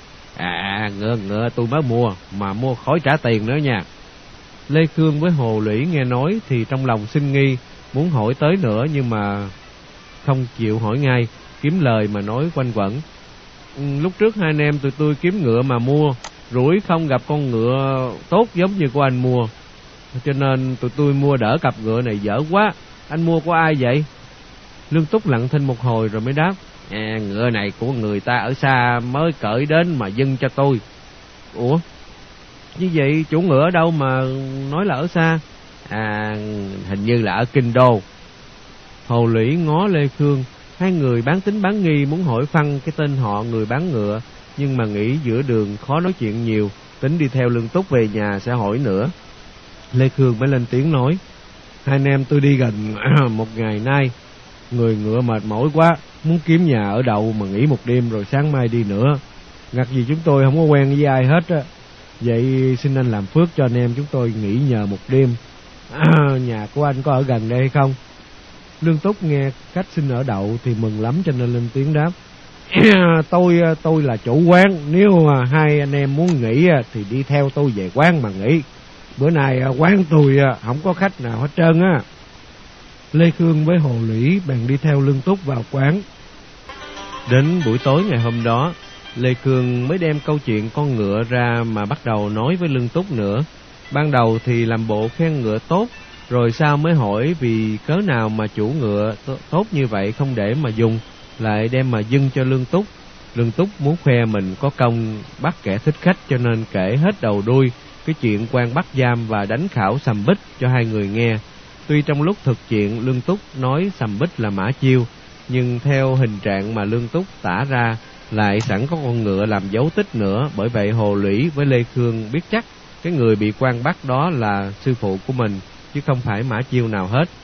Speaker 3: ngựa tôi mới mua, mà mua khỏi trả tiền nữa nha. Lê Khương với Hồ Lũy nghe nói thì trong lòng sinh nghi, muốn hỏi tới nữa nhưng mà không chịu hỏi ngay, kiếm lời mà nói quanh quẩn. Lúc trước hai anh em tụi tôi kiếm ngựa mà mua, rủi không gặp con ngựa tốt giống như của anh mua, cho nên tụi tôi mua đỡ cặp ngựa này dở quá. Anh mua của ai vậy? Lương Túc lặng thinh một hồi rồi mới đáp: ngựa này của người ta ở xa mới cởi đến mà dâng cho tôi. Ủa, như vậy chủ ngựa ở đâu mà nói là ở xa? Hình như là ở Kinh Đô. Hồ Lũy ngó Lê Khương, hai người bán tính bán nghi muốn hỏi phăng cái tên họ người bán ngựa, nhưng mà nghĩ giữa đường khó nói chuyện nhiều, tính đi theo Lương Túc về nhà sẽ hỏi nữa. Lê Khương mới lên tiếng nói: hai anh em tôi đi gần một ngày nay, người ngựa mệt mỏi quá, muốn kiếm nhà ở đậu mà nghỉ một đêm rồi sáng mai đi nữa. Ngặt gì chúng tôi không có quen với ai hết á, vậy xin anh làm phước cho anh em chúng tôi nghỉ nhờ một đêm. Nhà của anh có ở gần đây hay không? Lương Túc nghe cách xin ở đậu thì mừng lắm, cho nên lên tiếng đáp: tôi là chủ quán, nếu mà hai anh em muốn nghỉ thì đi theo tôi về quán mà nghỉ. Bữa nay quán tôi không có khách nào hết trơn á. Lê Khương với Hồ Lũy bèn đi theo Lương Túc vào quán. Đến buổi tối ngày hôm đó, Lê Khương mới đem câu chuyện con ngựa ra mà bắt đầu nói với Lương Túc nữa. Ban đầu thì làm bộ khen ngựa tốt, rồi sau mới hỏi vì cớ nào mà chủ ngựa tốt như vậy không để mà dùng, lại đem mà dâng cho Lương Túc. Lương Túc muốn khoe mình có công bắt kẻ thích khách, cho nên kể hết đầu đuôi cái chuyện quan bắt giam và đánh khảo Sầm Bích cho hai người nghe. Tuy trong lúc thực chuyện Lương Túc nói Sầm Bích là Mã Chiêu, nhưng theo hình trạng mà Lương Túc tả ra lại sẵn có con ngựa làm dấu tích nữa. Bởi vậy Hồ Lũy với Lê Khương biết chắc cái người bị quan bắt đó là sư phụ của mình, chứ không phải Mã Chiêu nào hết.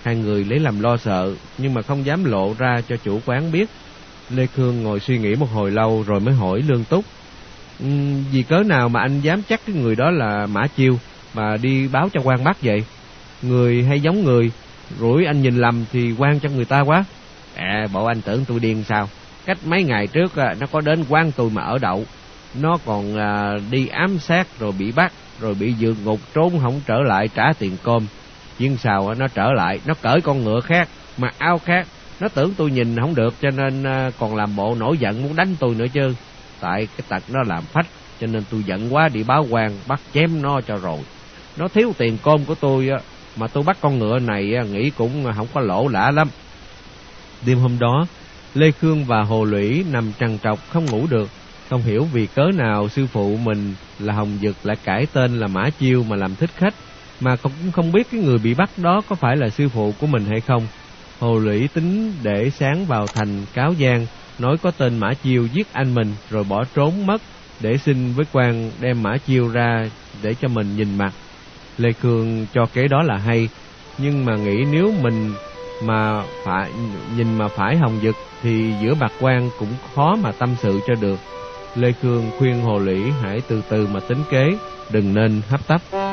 Speaker 1: Hai người lấy làm lo sợ, nhưng mà không dám lộ ra cho chủ quán biết. Lê Khương ngồi suy nghĩ một hồi lâu rồi mới hỏi Lương Túc: vì cớ nào mà anh dám chắc cái người đó là Mã Chiêu mà đi báo cho quan bắt vậy? Người hay giống người, rủi anh nhìn lầm thì quan cho người ta quá. Bộ anh tưởng tôi điên sao? Cách mấy ngày trước nó có đến quán tôi mà ở đậu. Nó còn đi ám sát rồi bị bắt, rồi bị dược ngục trốn không trở lại trả tiền cơm. Nhưng sao nó trở lại, nó cởi con ngựa khác, mặc áo khác. Nó tưởng tôi nhìn không được cho nên còn làm bộ nổi giận muốn đánh tôi nữa chứ. Tại cái tật nó làm phách cho nên tôi giận quá đi báo quan bắt chém nó cho rồi. Nó thiếu tiền cơm của tôi mà tôi bắt con ngựa này nghĩ cũng không có lỗ lã lắm. Đêm hôm đó, Lê Khương và Hồ Lũy nằm trằn trọc không ngủ được, không hiểu vì cớ nào sư phụ mình là Hồng Dực lại cải tên là Mã Chiêu mà làm thích khách, mà cũng không biết cái người bị bắt đó có phải là sư phụ của mình hay không. Hồ Lũy tính để sáng vào thành cáo gian, nói có tên Mã Chiêu giết anh mình rồi bỏ trốn mất, để xin với quan đem Mã Chiêu ra để cho mình nhìn mặt. Lê Khương cho kế đó là hay, nhưng mà nghĩ nếu mình mà phải nhìn mà phải Hồng Dực thì giữa bạc quan cũng khó mà tâm sự cho được. Lê Khương khuyên Hồ Lũy hãy từ từ mà tính kế, đừng nên hấp tấp.